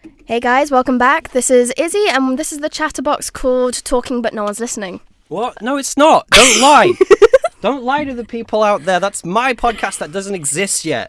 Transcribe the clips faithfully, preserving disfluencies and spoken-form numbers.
Hey guys, welcome back. This is Izzy, and this is the chatterbox called Talking But No One's Listening. What? No, it's not. Don't lie. Don't lie to the people out there. That's my podcast that doesn't exist yet.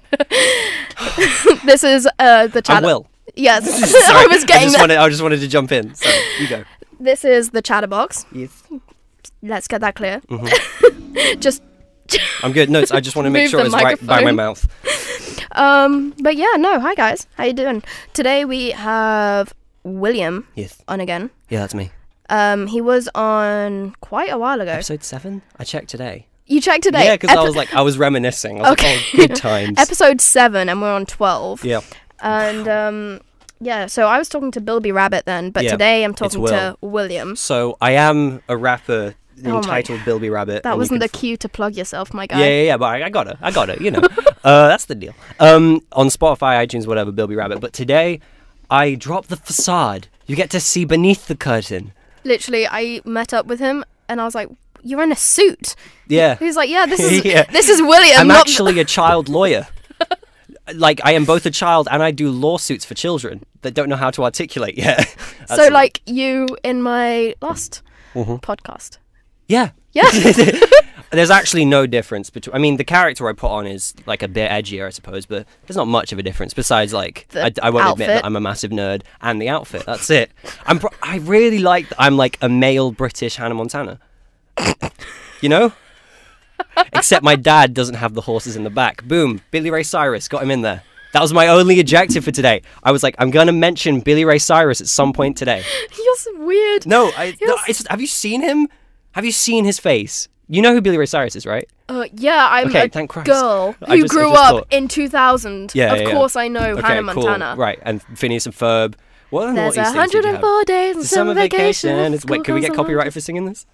This is uh, the chatter. I will. Yes, Sorry, I was getting I just, that. wanted, I just wanted to jump in. So, you go. This is the chatterbox. Yes. Let's get that clear. Mm-hmm. Just. I'm good. No, I just want to make Move sure the it's right by my microphone. mouth. Um, but yeah, no. Hi guys, how you doing? Today we have William Yes. on again. Yeah, that's me. Um, he was on quite a while ago. Episode seven? I checked today. You checked today? Yeah, because I Epi- was like, I was reminiscing. I was Okay. like, oh, good times. Episode seven, and we're on twelve. Yeah. And um, yeah. So I was talking to Bilby Rabbit then, but Yeah, today I'm it's talking Will. to William. So, I am a rapper Oh my- entitled Bilby Rabbit. That and you wasn't the can f- cue to plug yourself, my guy. Yeah, yeah, yeah, but I, I got it. I got it, you know. uh, that's the deal. Um, on Spotify, iTunes, whatever, Bilby Rabbit. But today, I dropped the facade. You get to see beneath the curtain. Literally, I met up with him, and I was like, "You're in a suit." Yeah. He's like, "Yeah, this is Yeah. this is William." I'm not actually a child lawyer. Like, I am both a child and I do lawsuits for children that don't know how to articulate yet. so That's- like you in my last Mhm. podcast. Yeah. Yeah. There's actually no difference between... I mean, the character I put on is, like, a bit edgier, I suppose, but there's not much of a difference besides, like, The I, I won't admit outfit. that I'm a massive nerd and the outfit. That's it. I'm pro- I really like that I'm, like, a male British Hannah Montana. You know? Except my dad doesn't have the horses in the back. Boom. Billy Ray Cyrus. Got him in there. That was my only objective for today. I was like, I'm going to mention Billy Ray Cyrus at some point today. You're so weird. No, I, no Yes. it's, have you seen him? Have you seen his face? You know who Billy Ray Cyrus is, right? Uh, yeah, I'm Okay, a thank Christ. girl I who just- I grew just up thought- in two thousand. Yeah, of yeah, yeah. course, I know Okay, Hannah cool. Montana. Right, and Phineas and Ferb. What, what There's Easter a eggs did you hundred and have? four days in The summer vacation. It's, wait, can we get copyrighted for singing this?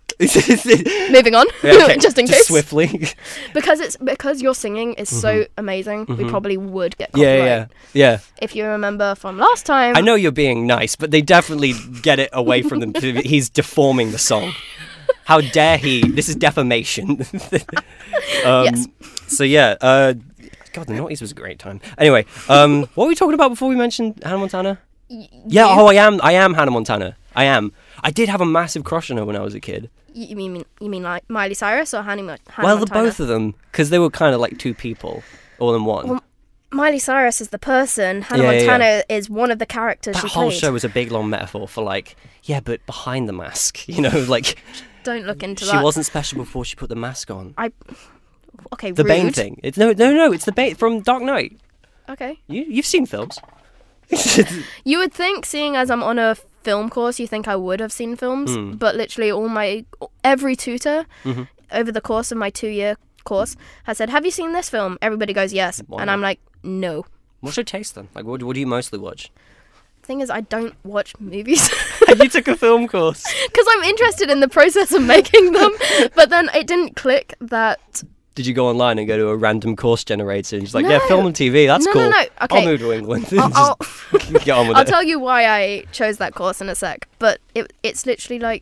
Moving on, Yeah, okay, just in just case. swiftly. Because it's because your singing is so amazing. We Mhm. probably would get yeah, copyright. yeah, yeah. If you remember from last time. I know you're being nice, but they definitely get it away from them. He's deforming the song. How dare he? This is defamation. um, Yes. So yeah, uh, God, the noughties was a great time. Anyway, um, what were we talking about before we mentioned Hannah Montana? Y- Yeah, you, oh, I am. I am Hannah Montana. I am. I did have a massive crush on her when I was a kid. y- you mean you mean like Miley Cyrus or Hannah, Mo- Hannah well, the Montana? both of them, because they were kind of like two people, all in one. Well, Miley Cyrus is the person. Hannah Yeah, yeah, Montana yeah. is one of the characters that she whole played. show was a big long metaphor for like, yeah, but behind the mask, you know, like Don't look into she that. wasn't special before she put the mask on. I. Okay. The rude. Bane thing. It's no, no, no. It's the Bane from Dark Knight. Okay. You, you've seen films. You would think, seeing as I'm on a film course, you think I would have seen films, Hmm. but literally all my every tutor Mhm. over the course of my two-year course has said, "Have you seen this film?" Everybody goes yes, Why and not? I'm like, no. What's your taste then? Like, what, what do you mostly watch? Thing is, I don't watch movies You took a film course. because I'm interested in the process of making them, but then it didn't click that. Did you go online and go to a random course generator and just like, yeah, No. film and T V, that's No, cool. no, no. I'll Okay. move to England. I'll, I'll, just get on with I'll it. tell you why I chose that course in a sec, but it, it's literally like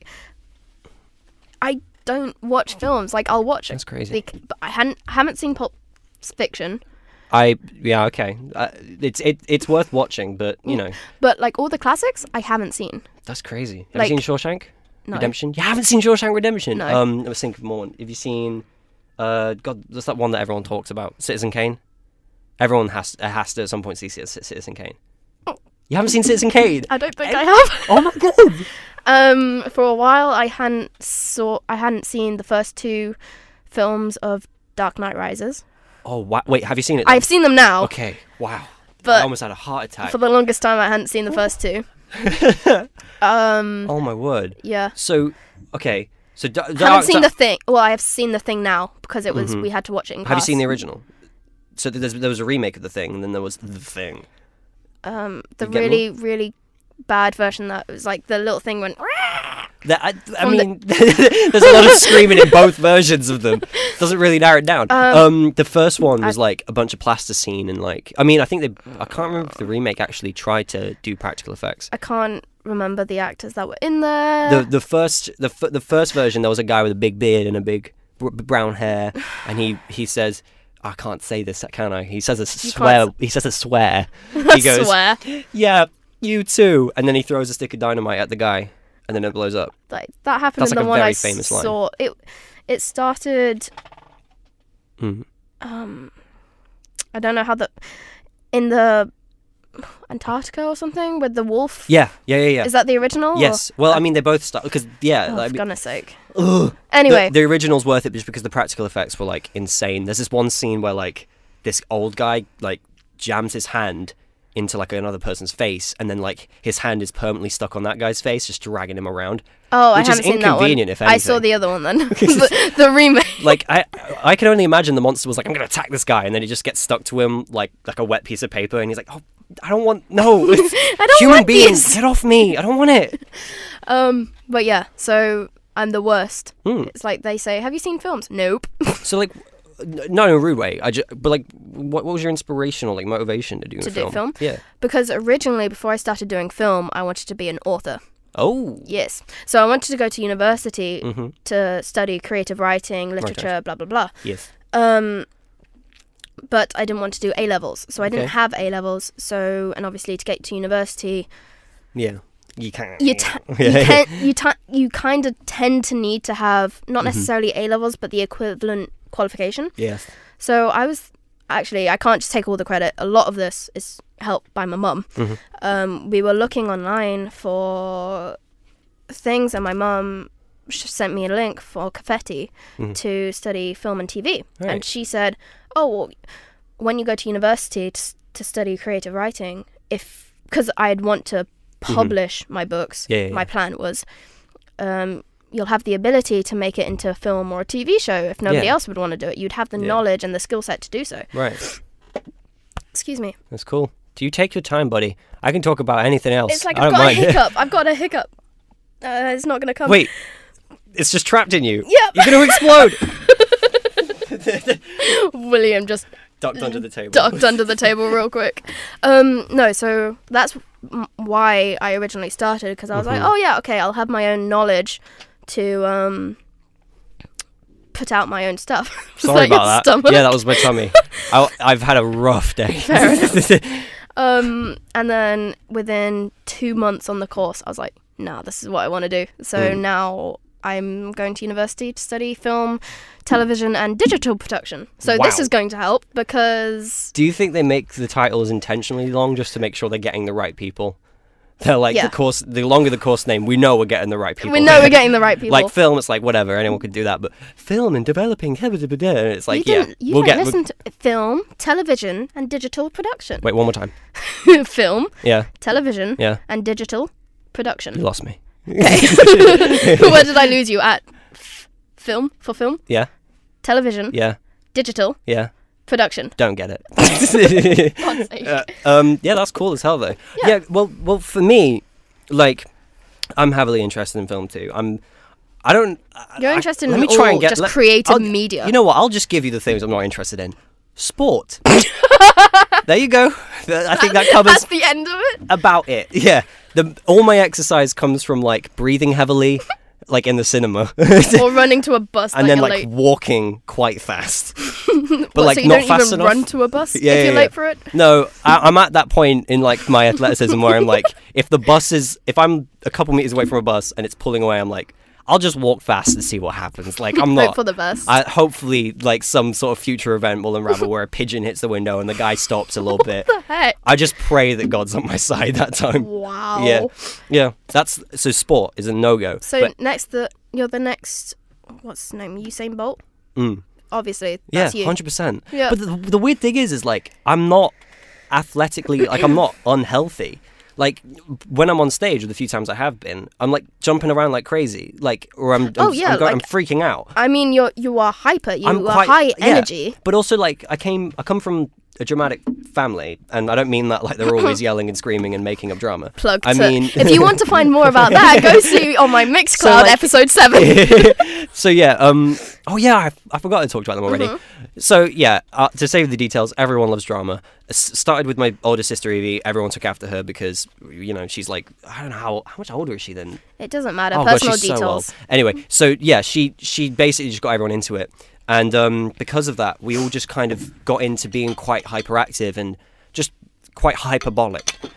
I don't watch films. Like I'll watch That's it, crazy. bec- but I hadn't haven't seen Pulp Fiction, I yeah okay. Uh, it's it, it's worth watching, but you know but like all the classics I haven't seen. that's crazy. Have Like- you seen Shawshank No. Redemption? You haven't seen Shawshank Redemption? No. Um, I was thinking more. Have you seen? Uh, God, there's that one that everyone talks about, Citizen Kane. Everyone has uh, has to at some point see Ci- Ci- Citizen Kane. You haven't seen Citizen Kane? I don't think I have. Oh my god! Um, for a while I hadn't saw I hadn't seen the first two films of Dark Knight Rises. Oh wa- wait, have you seen it? then? I've seen them now. Okay, wow. I But almost had a heart attack. for the longest time I hadn't seen the first two. um, Oh my word. yeah. So, okay. So, da- I haven't Dark- seen Dark- the thing. Well, I have seen the thing now because it was Mhm. we had to watch it in class. Have you seen the original? So there's, there was a remake of the thing, and then there was the thing. um the You get me? really really bad version that was like the little thing went That, I, I From the- mean, there's a lot of screaming in both versions of them. Doesn't really narrow it down. Um, Um, the first one was I- like a bunch of plasticine and like, I mean, I think they, I can't remember if the remake actually tried to do practical effects. I can't remember the actors that were in there. The the first the f- the first version, there was a guy with a big beard and a big br- brown hair, and he he says, I can't say this, can I? He says a You swear. can't He says a swear. I He goes, swear. yeah, you too," and then he throws a stick of dynamite at the guy, and then it blows up. Like that happened That's in like the a one very I famous line. saw. It it started. Mm. Um, I don't know how the in the Antarctica or something with the wolf. Yeah, yeah, yeah, yeah. Is that the original? Yes. Well, I mean, they both start because yeah. Or? Oh, like, I for mean, goodness sake. ugh. Anyway, the, the original's worth it just because the practical effects were like insane. There's this one scene where like this old guy like jams his hand into like another person's face, and then like his hand is permanently stuck on that guy's face, just dragging him around. oh, I which is haven't seen that one. inconvenient, if I saw anything. the other one then, the, the remake. Like I, I can only imagine the monster was like, "I'm gonna attack this guy," and then he just gets stuck to him like like a wet piece of paper, and he's like, "Oh, I don't want no, I don't human want beings, this." get off me! I don't want it." Um, but yeah, so I'm the worst. Hmm. It's like they say, "Have you seen films?" Nope. So like, n- not in a rude way. I just, but like, what, what was your inspirational like motivation to do To a do film? film? Yeah. Because originally, before I started doing film, I wanted to be an author. Oh. Yes. So I wanted to go to university Mm-hmm. to study creative writing, literature, blah blah blah. Yes. Um, but I didn't want to do A levels, so I didn't Okay. have A levels. So and obviously to get to university, Yeah. You can't. you t- you can you t- you kind of tend to need to have not necessarily A levels, but the equivalent qualification. Yes. So I was actually I can't just take all the credit. A lot of this is helped by my mum. Mhm. Um, we were looking online for things, and my mum sh- sent me a link for Confetti Mhm. to study film and T V. Right. And she said, "Oh, well, when you go to university to, s- to study creative writing, if because I'd want to publish my books, Yeah, yeah, my yeah. plan was." Um, You'll have the ability to make it into a film or a T V show if nobody Yeah. else would want to do it. You'd have the Yeah. knowledge and the skill set to do so. Right. Excuse me. That's cool. Do you take your time, buddy? I can talk about anything else. It's like I I've don't got mind. a hiccup. I've got a hiccup. Uh, it's not going to come. Wait. It's just trapped in you. Yep. You're going to explode. William just Ducked under the table. ducked under the table real quick. Um, no, so that's m- why I originally started, because I was like, Mhm. oh yeah, okay, I'll have my own knowledge to um put out my own stuff. Was Sorry that your about that. stomach? Yeah, that was my tummy. I, I've had a rough day. Um, and then within two months on the course, I was like, nah, this is what I want to do. So Mm. now I'm going to university to study film, television, and digital production. So this Wow. is going to help because Do you think they make the titles intentionally long just to make sure they're getting the right people? They're like, Yeah. the course, the longer the course name, we know we're getting the right people. we know we're getting the right people. Like film, it's like whatever, anyone could do that. But film and developing, and it's like, you yeah, didn't, you we'll don't get. listen to film, television, and digital production. Wait, one more time. Film, Yeah, television, yeah. and digital You production. lost me. Where did I lose you at? F- film for film, Yeah, television, yeah, digital yeah. production. Don't get it. God's sake. Uh, um, yeah, that's cool as hell though. Yeah. Yeah. well, well, for me, like, I'm heavily interested in film too. I'm. I don't. You're I- interested let in me try all and get just let- creative I'll- media. You know what? I'll just give you the things I'm not interested in. Sport. There you go. I think that covers That's the end of it. about it. Yeah. The all my exercise comes from like breathing heavily, like in the cinema, Or running to a bus and that then you're like late. walking quite fast. But What, like so you not don't fast even enough. run to a bus Yeah, if yeah, you're yeah. late for it? No, I, I'm at that point in like my athleticism where I'm like, if the bus is, if I'm a couple meters away from a bus and it's pulling away, I'm like, I'll just walk fast and see what happens. Like I'm Hope not. for the best. I, hopefully, like some sort of future event will unravel where a pigeon hits the window and the guy stops a little bit. What the heck? I just pray that God's on my side that time. Wow. Yeah, yeah. That's so. Sport is a no go. So but, next, the you're the next. What's his name? Usain Bolt. mm, Obviously, yeah, that's you. hundred percent. Yeah. But the, the weird thing is, is like I'm not athletically, like I'm not unhealthy. Like when I'm on stage, or the few times I have been, I'm like jumping around like crazy, like or I'm, I'm Oh, yeah, I'm, go- I'm like- freaking out. I mean, you're you are hyper. You I'm are quite high yeah, energy. but also like I came, I come from a dramatic family, and I don't mean that like they're always yelling and screaming and making up drama. Plug. I to, mean, if you want to find more about that, go see on my Mixcloud So, like- episode seven. so yeah, um, oh yeah, I, I forgot to talk about them already. Mm-hmm. So yeah, uh, to save the details, everyone loves drama. S- started with my older sister Evie. Everyone took after her because you know she's like I don't know how how much older is she then? It doesn't matter. Oh god, Personal she's so old. details. Anyway, so yeah, she she basically just got everyone into it, and um, because of that, we all just kind of got into being quite hyperactive and just quite hyperbolic.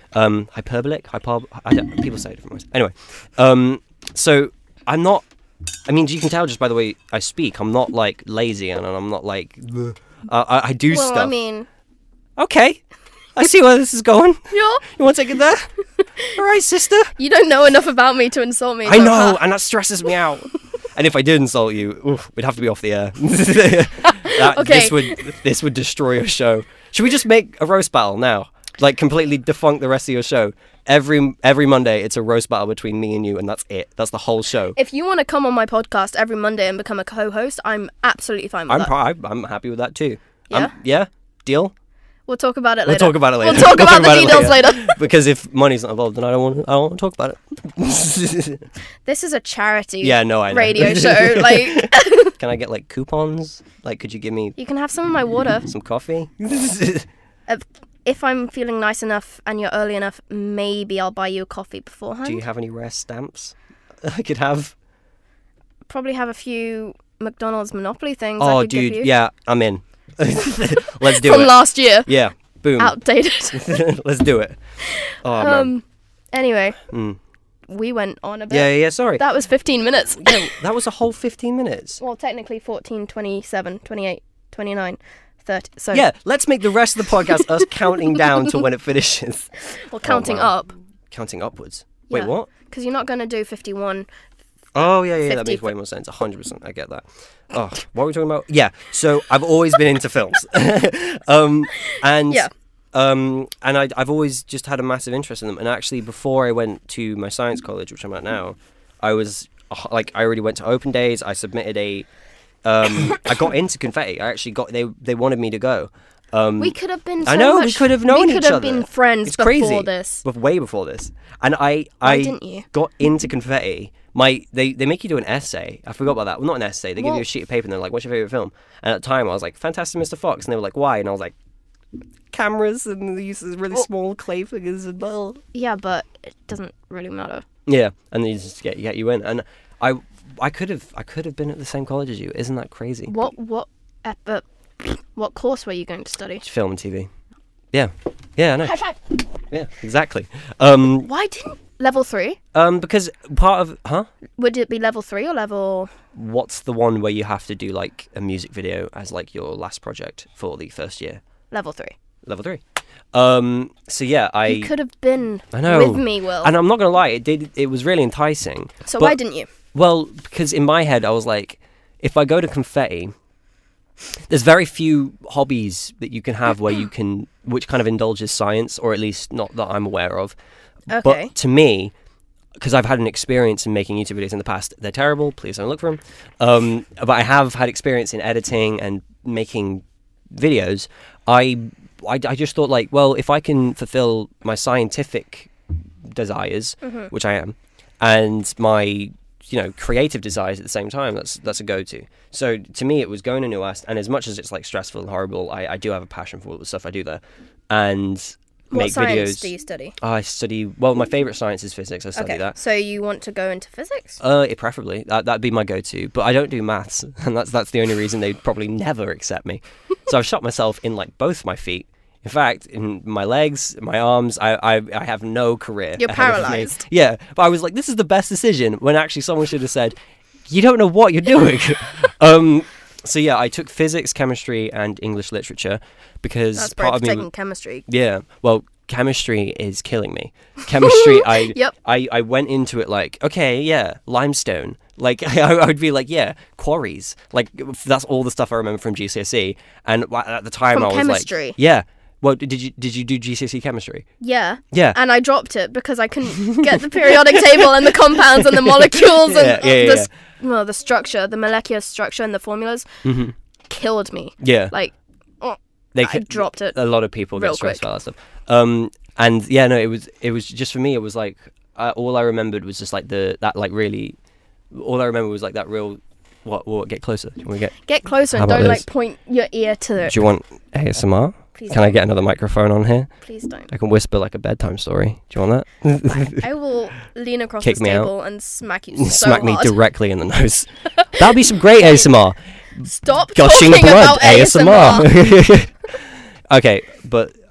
Um, hyperbolic, hyperb. I don't, people say it different ways. Anyway, um, so I'm not. I mean, you can tell just by the way I speak. I'm not like lazy, and I'm not like. Uh, I, I do well, stuff. I mean, okay, I see where this is going. yeah. You want to take it there? All right, sister. You don't know enough about me to insult me. I so, know, huh. and that stresses me out. And if I did insult you, oof, we'd have to be off the air. that, Okay. This would this would destroy your show. Should we just make a roast battle now? Like completely defunct the rest of your show. Every every Monday, it's a roast battle between me and you, and that's it. That's the whole show. If you want to come on my podcast every Monday and become a co-host, I'm absolutely fine with I'm that. pro- I'm happy with that too. Yeah? I'm, yeah. Deal. We'll talk about it We'll later. talk about it later. We'll talk We'll about talk the about it details later. Because if money's not involved, then I don't want. I don't want to talk about it. This is a charity Yeah, no, I know. radio show. Like, Can I get like coupons? Like, could you give me you can have some of my water. some coffee? Uh, if I'm feeling nice enough and you're early enough, maybe I'll buy you a coffee beforehand. Do you have any rare stamps I could have? Probably have a few McDonald's Monopoly things. I Oh, could give dude, you. yeah, I'm in. Let's do From it. last year. Yeah, boom. Outdated. Let's do it. Oh man. um. Anyway, Mm. we went on a bit. Yeah, yeah, yeah, sorry. That was fifteen minutes. Yeah, that was a whole fifteen minutes. Well, technically fourteen, twenty-seven, twenty-eight, twenty-nine, thirty. So Yeah, let's make the rest of the podcast us counting down to when it finishes. well, counting wow. up. Counting upwards. Wait, Yeah. what? Because you're not going to do fifty-one. Oh, yeah, yeah, that fifty makes way more sense. one hundred percent. I get that. Oh, what are we talking about? Yeah, so I've always been into films. um, and Yeah. um, and I, I've always just had a massive interest in them. And actually, before I went to my science college, which I'm at now, I was, uh, like, I already went to open days. I submitted a... Um, I got into confetti. I actually got... They, they wanted me to go. Um, We could have been so I know, we much- could have known We could each have other. been friends It's before crazy. this. Bef- way before this. And I, Why I didn't you? got into confetti. My they, they make you do an essay. I forgot about that. Well, not an essay. They give you Well- a sheet of paper and they're like, "What's your favorite film?" And at the time, I was like, "Fantastic Mister Fox," and they were like, "Why?" And I was like, "Cameras and the use of really Well- small clay figures and blah." Yeah, but it doesn't really matter. Yeah, and they just get get you in. And I I could have I could have been at the same college as you. Isn't that crazy? What what ep- uh, what course were you going to study? Film and T V. Yeah, yeah, I know. High five. Yeah, exactly. Um, Why didn't level three? um, because part of huh. Would it be level three or level? What's the one where you have to do like a music video as like your last project for the first year? Level three. Level three. Um. So yeah, I. You could have been I know. with me, Will. And I'm not gonna lie, it did. It was really enticing. so but- why didn't you? Well, because in my head I was like, if I go to confetti, there's very few hobbies that you can have where you can, which kind of indulges science, or at least not that I'm aware of. Okay. But to me, because I've had an experience in making YouTube videos in the past, they're terrible. Please don't look for them. Um, but I have had experience in editing and making videos. I, I, I just thought like, well, if I can fulfill my scientific desires, Mm-hmm. which I am, and my you know creative desires at the same time, that's that's a go-to. So to me, it was going to New West, and as much as it's like stressful and horrible, I, I do have a passion for the stuff I do there, and What make science videos. do you study? I study well. My favorite science is physics. I study Okay. that. So you want to go into physics? Uh, it preferably that that'd be my go-to, but I don't do maths, and that's that's the only reason they'd probably never accept me. So I've shot myself in like both my feet. In fact, in my legs, my arms, I I, I have no career. You're ahead of me. paralysed. Yeah, but I was like, this is the best decision. When actually someone should have said, you don't know what you're doing. um. So yeah, I took physics, chemistry, and English literature because That's part brave of for me. taking chemistry. Yeah. Well, chemistry is killing me. Chemistry, I, Yep. I I went into it like, okay, yeah, limestone. Like I, I would be like, yeah, quarries. Like that's all the stuff I remember from G C S E. And wa- at the time, From I was chemistry? like, yeah. Well, did you did you do G C S E chemistry? Yeah. Yeah. And I dropped it because I couldn't get the periodic table and the compounds and the molecules Yeah, and yeah, yeah, the, yeah. s- well, the structure, the molecular structure and the formulas hmm killed me. Yeah. Like, oh, They I ca- dropped it. A lot of people real get stressed quick. about that stuff. Um, and yeah, no, it was it was just for me. It was like uh, all I remembered was just like the that like really. All I remember was like that real. What? What? Get closer. Do you want to get? Get closer How and about don't this? like point your ear to it. Do you want A S M R? Please Can I don't. get another microphone on here? Please don't. I can whisper like a bedtime story. Do you want that? I will lean across Kick this me out. table and smack you so Smack me hard. directly in the nose. That'd be some great A S M R. Stop Gushing talking blood about A S M R. Okay, but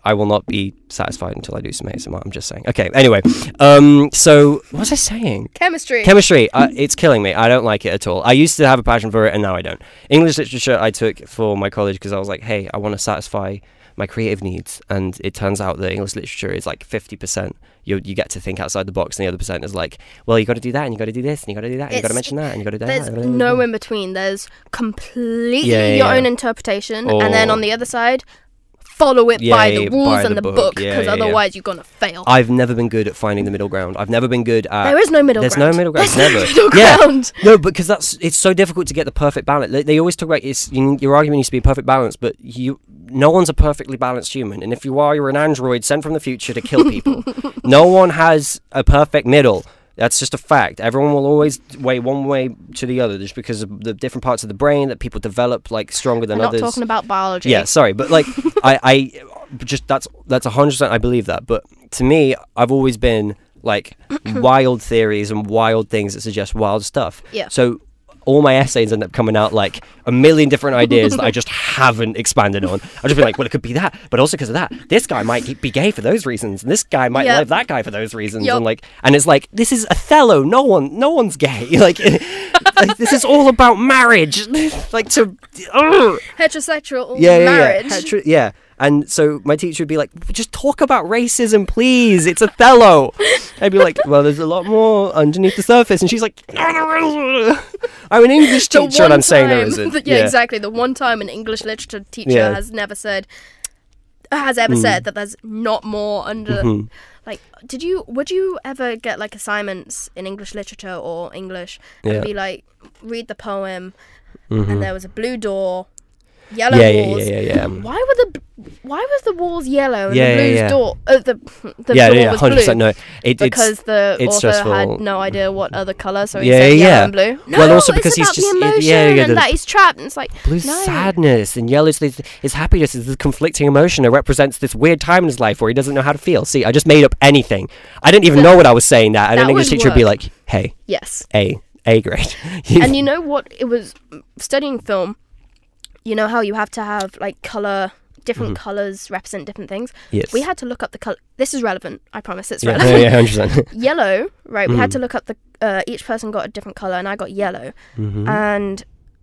I will not be satisfied until I do some A S M R. I'm just saying. Okay. Anyway, um, so what was I saying? Chemistry. Chemistry. Uh, it's killing me. I don't like it at all. I used to have a passion for it, and now I don't. English literature I took for my college because I was like, hey, I want to satisfy my creative needs, and it turns out that English literature is like fifty percent. You you get to think outside the box, and the other percent is like, well, you got to do that, and you got to do this, and you got to do that, and you got to mention that, and you got to do that. There's no in between. There's completely Yeah, yeah, your yeah. own interpretation, Oh. and then on the other side, follow it Yeah, by yeah, the yeah, rules by and the the, book. book, Yeah, because yeah, yeah. otherwise you're gonna fail. I've never been good at finding the middle ground. I've never been good at. There is no middle There's ground. no middle ground. There's no Never. middle Yeah. ground. No, because that's it's so difficult to get the perfect balance. They, they always talk about it's you, your argument needs to be a perfect balance, but you no one's a perfectly balanced human, and if you are, you're an android sent from the future to kill people. No one has a perfect middle. That's just a fact. Everyone will always weigh one way to the other, just because of the different parts of the brain that people develop like stronger than We're not others. talking about biology. Yeah, sorry, but like I, I just that's that's a hundred percent I believe that. But to me, I've always been like wild theories and wild things that suggest wild stuff. Yeah. So all my essays end up coming out like a million different ideas that I just haven't expanded on. I'll just be like, well, it could be that, but also because of that, this guy might be gay for those reasons, and this guy might Yep. love that guy for those reasons, Yup. and like, and it's like this is Othello. No one, no one's gay. Like, like this is all about marriage. Like to, ugh. Heterosexual yeah, yeah, marriage. yeah, Hetero- yeah. And so my teacher would be like, just talk about racism, please. It's Othello. I'd be like, well, there's a lot more underneath the surface. And she's like, I'm an English The teacher, and one I'm saying there time- isn't. yeah, exactly. The one time an English literature teacher Yeah. has never said, has ever Mm. said that there's not more under. Mhm. Like, did you? Would you ever get like assignments in English literature or English and Yeah. be like, read the poem, Mhm. and there was a blue door, yellow Yeah, yeah, walls. yeah, yeah, yeah. Why were the why was the walls yellow and Yeah, the yeah, blue's yeah. door uh, the the yeah, door yeah, was hundred blue? percent. No, it, Because it's the it's author stressful. had no idea what other colour, so he Yeah, said yellow yeah. and blue. No, Well, also it's because he's about just- the yeah, emotion yeah, yeah, and the- that he's trapped. And it's like blue's no. sadness, and yellow's is, is happiness. Is the conflicting emotion that represents this weird time in his life where he doesn't know how to feel. See, I just made up anything. I didn't even know what I was saying. That, and That an English would teacher would be work. like, "Hey, Yes, A, A grade." and you know what? It was studying film. You know how you have to have like colour, different colours represent different things. Yes. We had to look up the colour. This is relevant. I promise it's Yeah, relevant. yeah, hundred percent. Yellow, right? We had Mhm. to look up the. Uh, each person got a different colour, and I got yellow. Mhm. And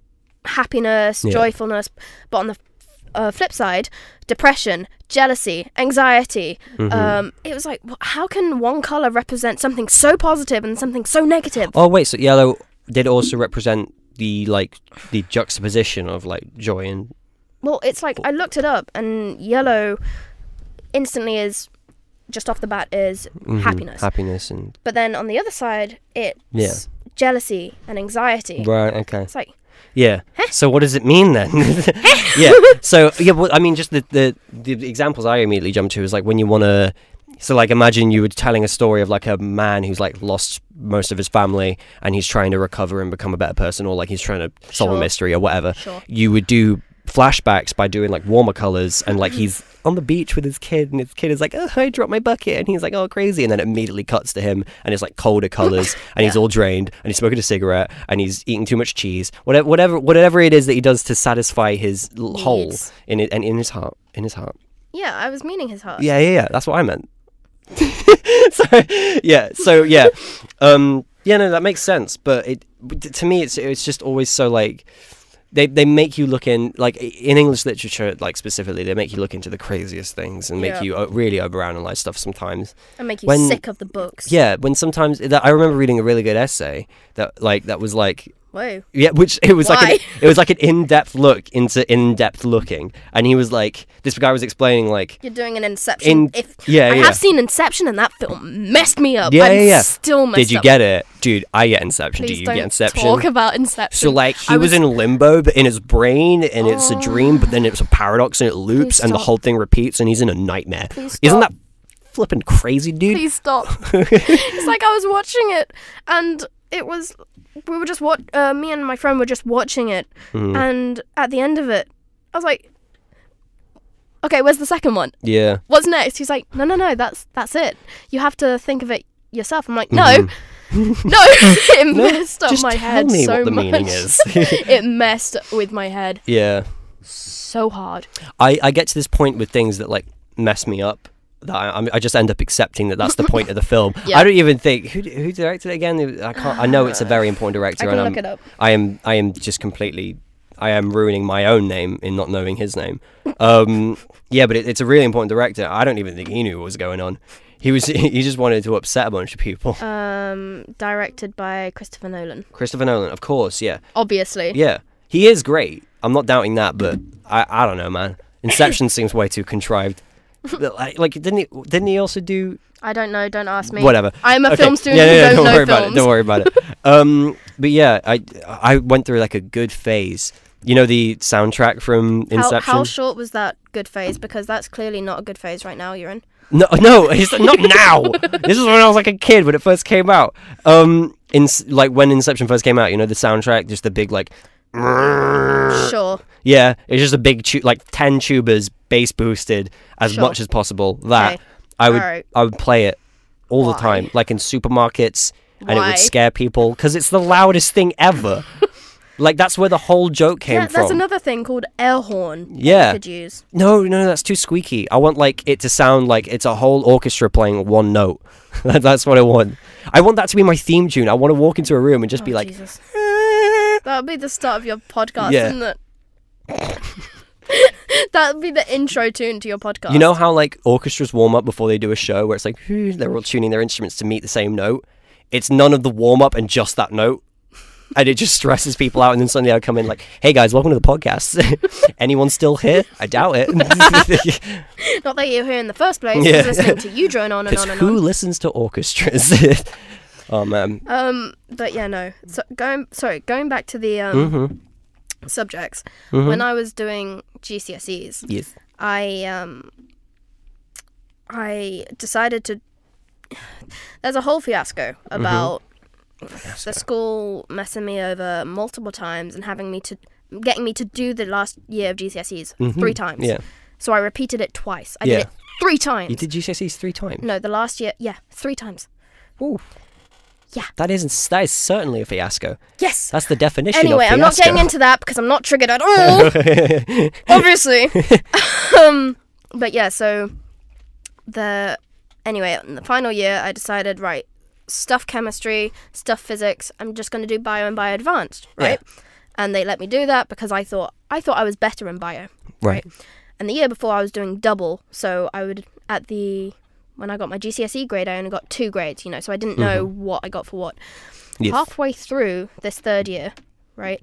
happiness, Yeah. joyfulness. But on the uh, flip side, depression, jealousy, anxiety. Mhm. Um, it was like, wh- how can one color represent something so positive and something so negative? Oh wait, so yellow did also represent the like the juxtaposition of like joy and Well, it's like I looked it up, and yellow instantly is just off the bat is mhm, happiness. happiness and But then on the other side, it's Yeah. jealousy and anxiety. right. Okay. It's like, Yeah. So what does it mean then? Yeah. So yeah, well, I mean, just the, the the examples I immediately jump to is like when you want to. So like, imagine you were telling a story of like a man who's like lost most of his family and he's trying to recover and become a better person, or like he's trying to solve a Sure. mystery or whatever. Sure. You would do flashbacks by doing like warmer colors, and like he's on the beach with his kid, and his kid is like, oh, I dropped my bucket, and he's like, oh, crazy, and then it immediately cuts to him and it's like colder colors, and he's Yeah. all drained, and he's smoking a cigarette, and he's eating too much cheese, whatever whatever whatever it is that he does to satisfy his l- hole Needs. in it and in his heart in his heart Yeah, I was meaning his heart. yeah yeah yeah that's what I meant. So yeah so yeah um yeah no that makes sense, but it to me it's it's just always so like they they make you look in, like in English literature, like specifically, they make you look into the craziest things and make Yeah. you uh, really overanalyze stuff sometimes. And make you When- sick of the books. Yeah, when sometimes that I remember reading a really good essay that like that was like Whoa. yeah, which it was like Why? an, it was like an in-depth look into in-depth looking, and he was like this guy was explaining like You're doing an Inception. in if yeah I yeah. have seen Inception, and that film messed me up. Yeah, I'm yeah, yeah. still messed Did you up. get it, dude? I get Inception. Please Do you don't get Inception? talk about Inception. So like he I was, was- in limbo, but in his brain, and it's a dream, but then it's a paradox, and it loops, Please and the stop. whole thing repeats, and he's in a nightmare. Please Isn't stop. that flipping crazy, dude? Please stop. It's like I was watching it, and it was we were just what uh, me and my friend were just watching it, Mhm. and at the end of it, I was like, "Okay, where's the second one? Yeah. What's next?" He's like, "No, no, no. That's that's it. You have to think of it yourself." I'm like, "No, Mhm. no." It No, messed up just my tell head me so what the much. meaning is. It messed with my head Yeah. so hard. I, I get to this point with things that like mess me up. That I, I'm- I just end up accepting that that's the point of the film. Yeah. I don't even think who who directed it again. I can't. I know it's a very important I director, can and look I'm, it up. I am I am just completely. I am ruining my own name in not knowing his name. Um, yeah, but it, it's a really important director. I don't even think he knew what was going on. He was he just wanted to upset a bunch of people. Um, directed by Christopher Nolan. Christopher Nolan, of course, yeah, Obviously. yeah, he is great. I'm not doubting that, but I I don't know, man. Inception seems way too contrived. But, like, like, didn't he? Didn't he also do I don't know. Don't ask me. whatever? I'm a Okay. film student Yeah, yeah, yeah, who don't don't know worry films. about it. Don't worry about it. Um, but yeah, I I went through like a good phase. You know the soundtrack from How, Inception. how short was that good phase? Because that's clearly not a good phase right now you're in. No, no, it's not now. This is when I was like a kid when it first came out. Um, in like when Inception first came out, you know the soundtrack, just the big like. Sure. Yeah, it's just a big tu- like ten tubas, bass boosted as Sure. much as possible. That Okay. I would Alright. I would play it all the Why? time, like in supermarkets, and it Why? would scare people because it's the loudest thing ever. Like that's where the whole joke came Yeah, from. there's another thing called air horn. that Yeah. You could use. No, no, that's too squeaky. I want like it to sound like it's a whole orchestra playing one note. That- That's what I want. I want that to be my theme tune. I want to walk into a room and just be Oh, like, Jesus. That would be the start of your podcast, Yeah. isn't it? That would be the intro tune to your podcast. you know how like orchestras warm up before they do a show, where it's like "Whew," they're all tuning their instruments to meet the same note. It's none of the warm up and just that note. And it just stresses people out, and then suddenly I come in like, "Hey guys, welcome to the podcast. Anyone still here? I doubt it." Not that you're here in the first place. Yeah. Just listening to you drone on and Because on and who on. listens to orchestras? Oh man. Um, but yeah, no. So going, sorry, going back to the um Mm-hmm. subjects. Mhm. When I was doing G C S Es, Yes. I um, I decided to. There's a whole fiasco about the school messing me over multiple times and having me to getting me to do the last year of G C S Es Mhm. three times. Yeah. So I repeated it twice. I Yeah. did it three times. You did G C S Es three times. No, the last year, yeah, three times. Ooh. Yeah. That isn't. That is certainly a fiasco. Yes. That's the definition Anyway, of I'm not fiasco. getting into that because I'm not triggered at all. Obviously. um, but yeah, so the anyway, in the final year, I decided right, stuff chemistry, stuff physics. I'm just going to do bio and bio advanced, right? And they let me do that because I thought I thought I was better in bio, Right. And the year before, I was doing double, so I would at the when I got my G C S E grade, I only got two grades, you know, so I didn't know what I got for what. Yes. Halfway through this third year, right,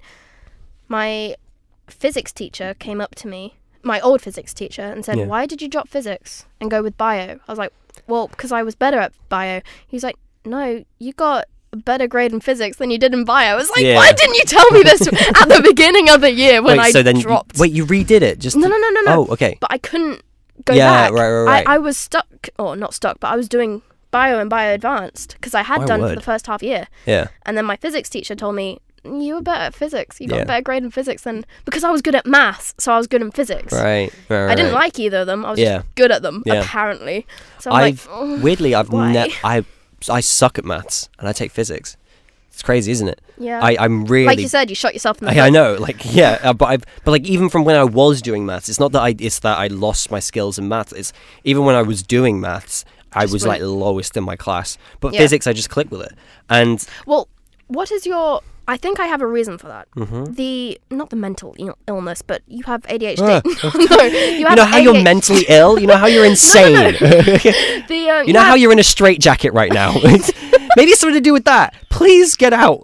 my physics teacher came up to me, my old physics teacher, and said, Yeah. "Why did you drop physics and go with bio?" I was like, "Well, because I was better at bio." He's like, "No, you got a better grade in physics than you did in bio." I was like, Yeah. "Why didn't you tell me this at the beginning of the year when wait, I so then you- dropped?" wait, you redid it? Just No, to- no, no, no, no. Oh, okay. But I couldn't go Yeah, back. right, right, right. I, I was stuck, or not stuck, but I was doing bio and bio advanced because I had My done for word. the first half year. Yeah. And then my physics teacher told me, "You were better at physics. You got Yeah. a better grade in physics than..." Because I was good at maths, so I was good in physics. Right. Right. I didn't right. like either of them. I was Yeah. just good at them, Yeah. apparently. So I'm I've like, "Oh, weirdly, I've why?" ne- I I suck at maths and I take physics. It's crazy, isn't it? yeah. I I'm really. Like you said, you shot yourself in the I, foot. I know, like yeah, uh, but I but like even from when I was doing maths, it's not that I it's that I lost my skills in maths. It's even when I was doing maths, I Just was like wouldn't- lowest in my class. But Yeah. physics, I just clicked with it. And Well, what is your... I think I have a reason for that. Mhm. The... Not the mental Ill- illness, but you have A D H D. Ah. no, you have you know how A D H D. you're mentally ill. You know how you're insane. The, uh, You know how you're in a straitjacket right now. Maybe it's something to do with that. Please get out.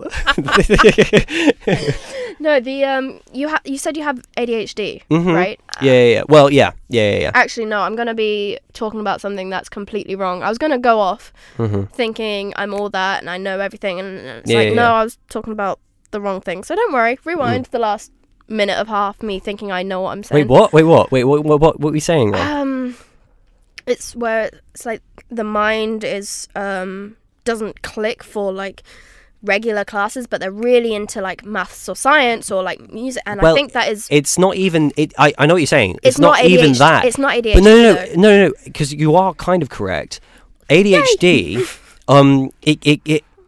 No, the um, you ha- you said you have A D H D, Mhm. right? Yeah, yeah, yeah. Well, yeah, yeah, yeah, yeah. Actually, no. I'm gonna be talking about something that's completely wrong. I was gonna go off hmm thinking I'm all that and I know everything, and it's Yeah, like yeah, no, yeah. I was talking about the wrong thing. So don't worry. Rewind Mm. the last minute of half me thinking I know what I'm saying. Wait, what? Wait, what? Wait, what? What? What, what were you saying? Ron? Um, it's where it's like the mind is um doesn't click for like regular classes, but they're really into like maths or science or like music, and Well, I think that is It's not even. It. I. I know what you're saying. It's, it's, not, A D H D. even that. It's not A D H D. But no, no, though. no, no, no, because you are kind of correct. A D H D, um, it, it, it,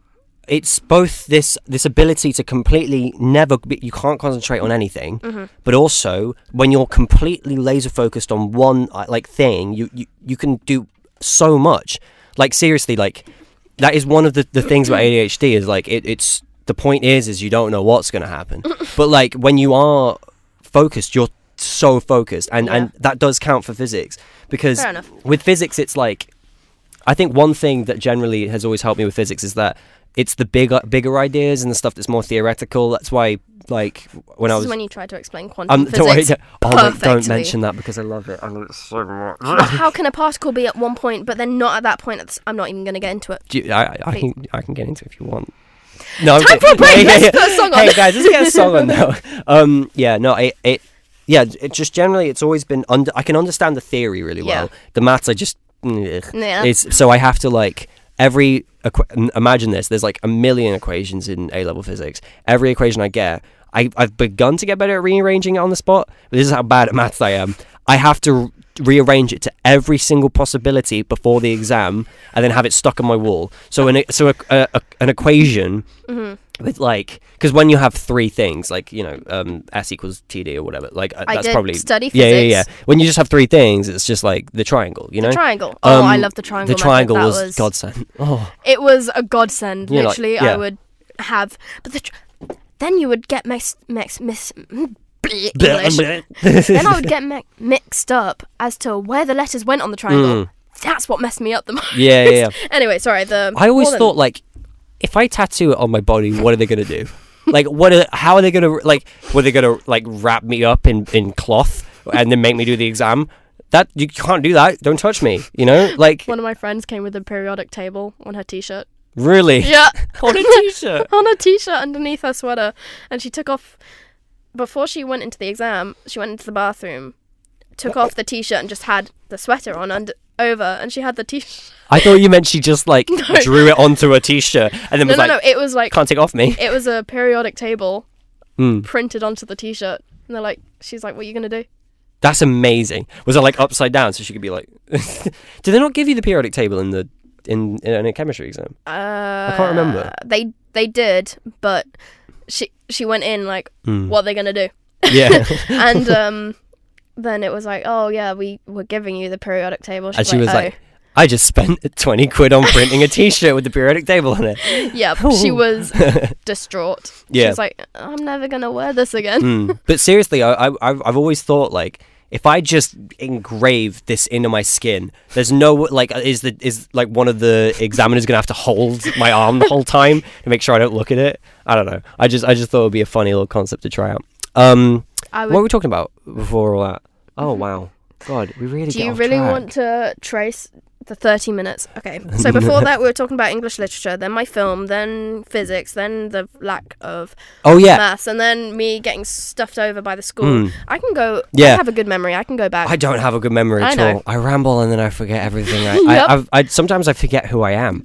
it's both this this ability to completely never be, you can't concentrate on anything, Mm-hmm. but also when you're completely laser focused on one uh, like thing, you, you you can do so much. Like seriously, like that is one of the, the things about A D H D is like it, it's the point is is you don't know what's going to happen, but like when you are focused, you're so focused, and Yeah. and that does count for physics, because Fair enough. with physics it's like, I think one thing that generally has always helped me with physics is that it's the bigger bigger ideas and the stuff that's more theoretical. That's why, like, when This I is was when you try to explain quantum um, don't worry, physics. don't- oh, wait, don't perfectly. mention that because I love it. I love it so much. Well, how can a particle be at one point, but then not at that point? That's, I'm not even going to get into it. Do you- I, I, I can I can get into it if you want. No, I'm Time kidding. for a break. Yeah, yeah, Let's yeah. put a song on. Hey guys, let's get a song on now. Um, yeah, no, it, it, yeah, it just generally it's always been under. I can understand the theory really well. Yeah. The maths, I just, ugh. Yeah. It's so I have to like every. Equ- imagine this: there's like a million equations in A level physics. Every equation I get, I, I've begun to get better at rearranging it on the spot. But this is how bad at maths I am. I have to rearrange it to every single possibility before the exam, and then have it stuck on my wall. So an so a, a, a, an equation Mm-hmm. with like, because when you have three things, like, you know, um, S equals T D or whatever, like uh, I that's did probably study yeah, yeah, yeah. physics. When you just have three things, it's just like the triangle, you know. The triangle. Oh, I Um, love the triangle. The method. triangle That was, godsend. Oh, It was a godsend. You're like- Literally, yeah. I would have, but the tr- then you would get mixed, mixed, miss, mm, bleh, English. Then I would get mi- mixed up as to where the letters went on the triangle. Mm. That's what messed me up the most. yeah, yeah, yeah. Anyway, sorry. The I always more than- thought, like, if I tattoo it on my body, what are they gonna do? Like, what? Are, how are they gonna like? Were they gonna like wrap me up in in cloth and then make me do the exam? That you can't do that. Don't touch me. You know, like one of my friends came with a periodic table on her t-shirt. really. Yeah. On a t-shirt. On a t-shirt underneath her sweater, and she took off before she went into the exam. She went into the bathroom, took off the t-shirt, and just had the sweater on under over, and she had the t-shirt. I thought you meant she just like No. drew it onto a t-shirt and then No, was no, like, no. It was like "Can't take it off me." it was a periodic table Mm. printed onto the t-shirt, and they're like, she's like, "What are you gonna do?" That's amazing. Was it like upside down so she could be like? Did they not give you the periodic table in the in, in a chemistry exam? Uh, can't remember. They they did, but she she went in like, Mm. "What are they gonna do?" Yeah. And um, then it was like, "Oh yeah, we were giving you the periodic table." And she was "Oh." like, I just spent twenty quid on printing a t-shirt with the periodic table on it. Yeah, she was distraught. Yeah. She was like, I'm never going to wear this again. Mm. But seriously, I, I, I've I've always thought, like, if I just engrave this into my skin, there's no, like, is the is like one of the examiners going to have to hold my arm the whole time to make sure I don't look at it? I don't know. I just I just thought it would be a funny little concept to try out. Um, I what were would, we talking about before all that? Oh, wow. God, we really do get you off really track. want to trace the thirty minutes? Okay, so before that we were talking about English literature, then my film, then physics, then the lack of Oh, yeah. maths, and then me getting stuffed over by the school. Mm. I can go, Yeah. I have a good memory, I can go back. I don't have a good memory I at know. all. I ramble and then I forget everything. I, Yep. I, I've, I sometimes I forget who I am.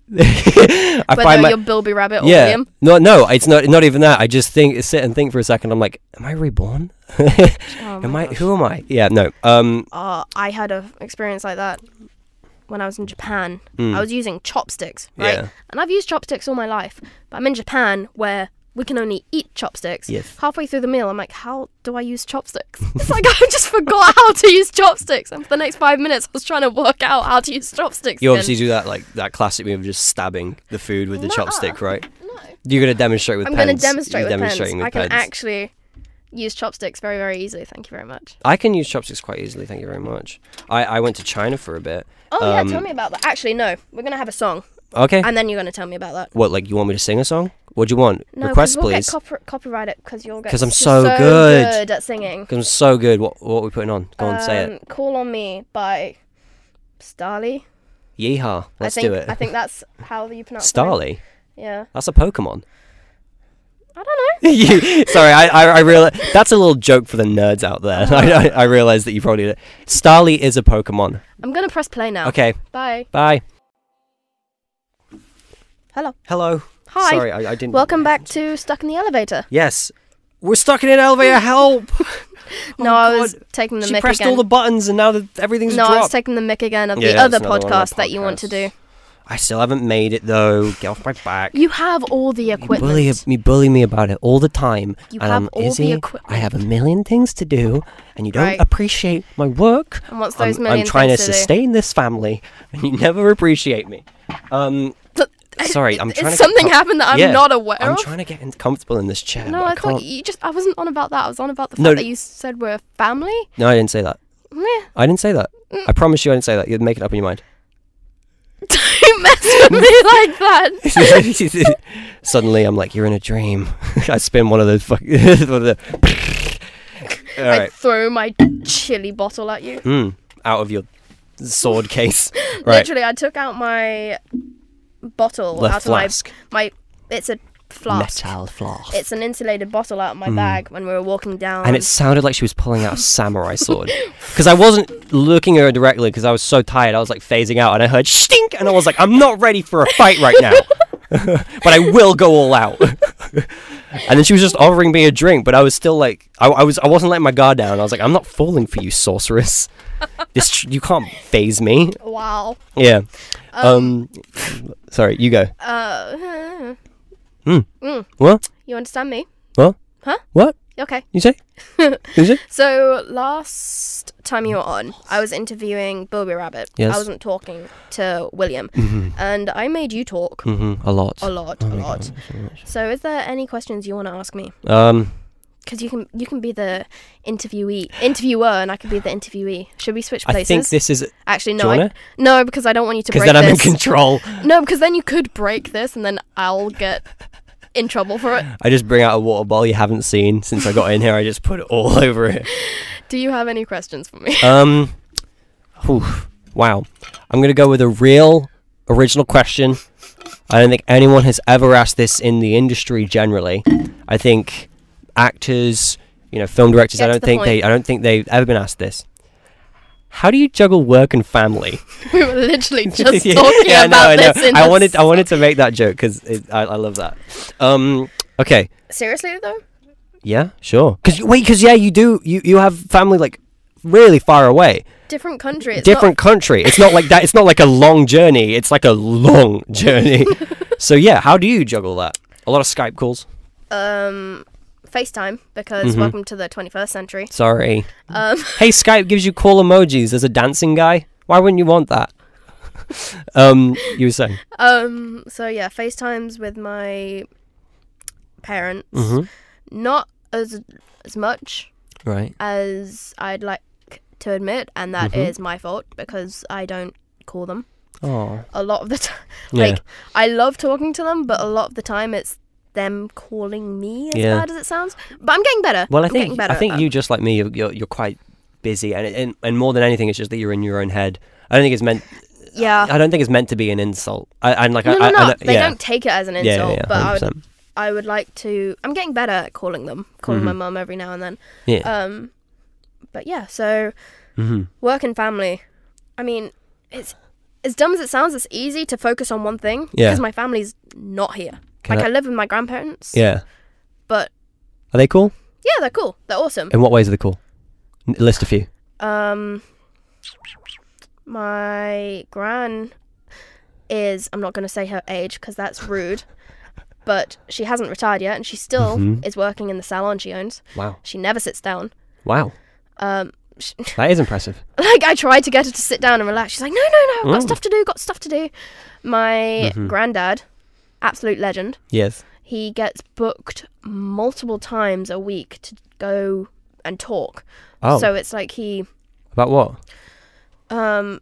I Whether find my, you're Bilby Rabbit or yeah. William. No, no, it's not. Not even that. I just think, sit and think for a second. I'm like, am I reborn? Oh am my I? gosh. Who am I? Yeah. No. Um. Uh, I had a experience like that when I was in Japan. Mm. I was using chopsticks, right? Yeah. And I've used chopsticks all my life, but I'm in Japan where we can only eat chopsticks. Yes. Halfway through the meal, I'm like, how do I use chopsticks? It's like I just forgot how to use chopsticks, and for the next five minutes, I was trying to work out how to use chopsticks. You again. obviously do that, like that classic move of just stabbing the food with the Nuh-uh. chopstick, right? No. You're gonna demonstrate with I'm pens. going to demonstrate You're with pens. demonstrating with I can pens. actually use chopsticks very, very easily. Thank you very much. I can use chopsticks quite easily. Thank you very much. I, I went to China for a bit. Oh Um, yeah, tell me about that. Actually, no, we're gonna have a song, Okay. and then you're gonna tell me about that. What, like, you want me to sing a song? What do you want? No, Request, we'll please. get copy- copyrighted because you'll get. 'Cause I'm you're so good. good at singing. Because I'm so good. What what are we putting on? Go on, say it. Um, Call on Me by Starly. Yeehaw. Let's I think, do it. I think that's how you pronounce it. Starly? Yeah. That's a Pokemon. I don't know. You- Sorry, I I, I realize that's a little joke for the nerds out there. I, I, I realize that you probably Starly is a Pokemon. I'm gonna press play now. Okay, Bye. bye. Hello. Hello. Hi. Sorry, I, I didn't. Welcome back to Stuck in the Elevator. Yes, we're stuck in an elevator. Help! No, Oh, I was God. taking the She mic pressed again. all the buttons and now that everything's no, I was dropped. taking the mic again of Yeah, the other it's another one of my podcast that you want to do. podcasts. I still haven't made it though. Get off my back. You have all the You equipment. bully, you bully me about it all the time. You and have I'm all the Izzy, equipment. I have a million things to do, and you don't Right. appreciate my work. And what's those I'm, million I'm trying to things to do? sustain this family, and you never appreciate me. Um, sorry, I'm Is trying to. something get com- happened that I'm Yeah, not aware I'm of? trying to get in- comfortable in this chair. No, but I, I thought can't. you just. I wasn't on about that. I was on about the fact No, that you said we're a family. No, I didn't say that. Meh. I didn't say that. Mm. I promise you, I didn't say that. You're making it up in your mind. Don't mess with me like that. Suddenly, I'm like, you're in a dream. I spin one of those. Fuck- one of the. All I right. throw my chili bottle at you. Mm, out of your sword case. Right. Literally, I took out my bottle The out flask. of my my. It's a flask. Metal flask. It's an insulated bottle out of my Mm. bag when we were walking down. And it sounded like she was pulling out a samurai sword. Because I wasn't looking at her directly because I was so tired. I was like phasing out and I heard stink and I was like, I'm not ready for a fight right now. But I will go all out. And then she was just offering me a drink, but I was still like, I, I was, I wasn't letting my guard down. I was like, I'm not falling for you, sorceress. This, tr- you can't phase me. Wow. Yeah. Um. Um. Sorry, you go. Uh. Mm. Mm. What? You understand me? What? Huh? What? Okay. You say? You say? So last time you were on, I was interviewing Bilby Rabbit. Yes. I wasn't talking to William, Mm-hmm. and I made you talk Mm-hmm. A lot. a lot, Oh a my lot. God, so much. So, is there any questions you want to ask me? Um. Because you can, you can be the interviewee, interviewer, and I could be the interviewee. Should we switch places? I think this is Actually, Do no, you I, wanna? no, because I don't want you to because break then I'm in this. control. No, because then you could break this, and then I'll get in trouble for it. I just bring out a water bottle you haven't seen since I got in here. I just put it all over it. Do you have any questions for me? Um. whew, wow. I'm gonna go with a real original question. I don't think anyone has ever asked this in the industry generally. I think actors, you know, film directors. Get I to don't the think point. they. I don't think they've ever been asked this. How do you juggle work and family? We were literally just Yeah, talking yeah, I know, about I know. this. In I the wanted. I wanted to make that joke because I, I love that. Um. Okay. Seriously though? Yeah. Sure. Because wait. Because yeah, you do. You you have family like really far away. Different country. It's Different country. It's not like that. It's not like a long journey. It's like a long journey. So yeah, how do you juggle that? A lot of Skype calls. Not, um, FaceTime because Mhm. welcome to the twenty-first century. Sorry. Um, Hey, Skype gives you cool emojis. There's a dancing guy. Why wouldn't you want that? um, you were saying. um. So yeah, FaceTimes with my parents. Mhm. Not as as much Right. as I'd like to admit, and that is Mhm. my fault because I don't call them Oh. a lot of the time. Yeah. Like I love talking to them, but a lot of the time it's them calling me. As Yeah. bad as it sounds, but I'm getting better. Well, I I'm getting think better I at think that. you just like me. You're you're, you're quite busy, and, and and more than anything, it's just that you're in your own head. I don't think it's meant. Yeah. I don't think it's meant to be an insult. I and like No, I, no, I, no. I know- They yeah. don't take it as an Yeah, insult, yeah, yeah, but I would, one hundred percent. I would like to. I'm getting better at calling them, calling my Mhm. mum every now and then. Yeah. Um, but yeah, so mm-hmm. work and family. I mean, it's as dumb as it sounds. It's easy to focus on one thing Yeah. because my family's not here. Can like I, I- live with my grandparents. Yeah. But Are they cool? yeah, they're cool. They're awesome. In what ways are they cool? N- list a few. Um, my gran is. I'm not going to say her age because that's rude. But she hasn't retired yet, and she still Mhm. is working in the salon she owns. Wow. She never sits down. Wow. Um, sh- That is impressive. like I tried to get her to sit down and relax. She's like, no, no, no, I've got Mm. stuff to do. Got stuff to do. My Mhm. granddad, absolute legend. Yes. He gets booked multiple times a week to go and talk. Oh. So it's like he, About what? um,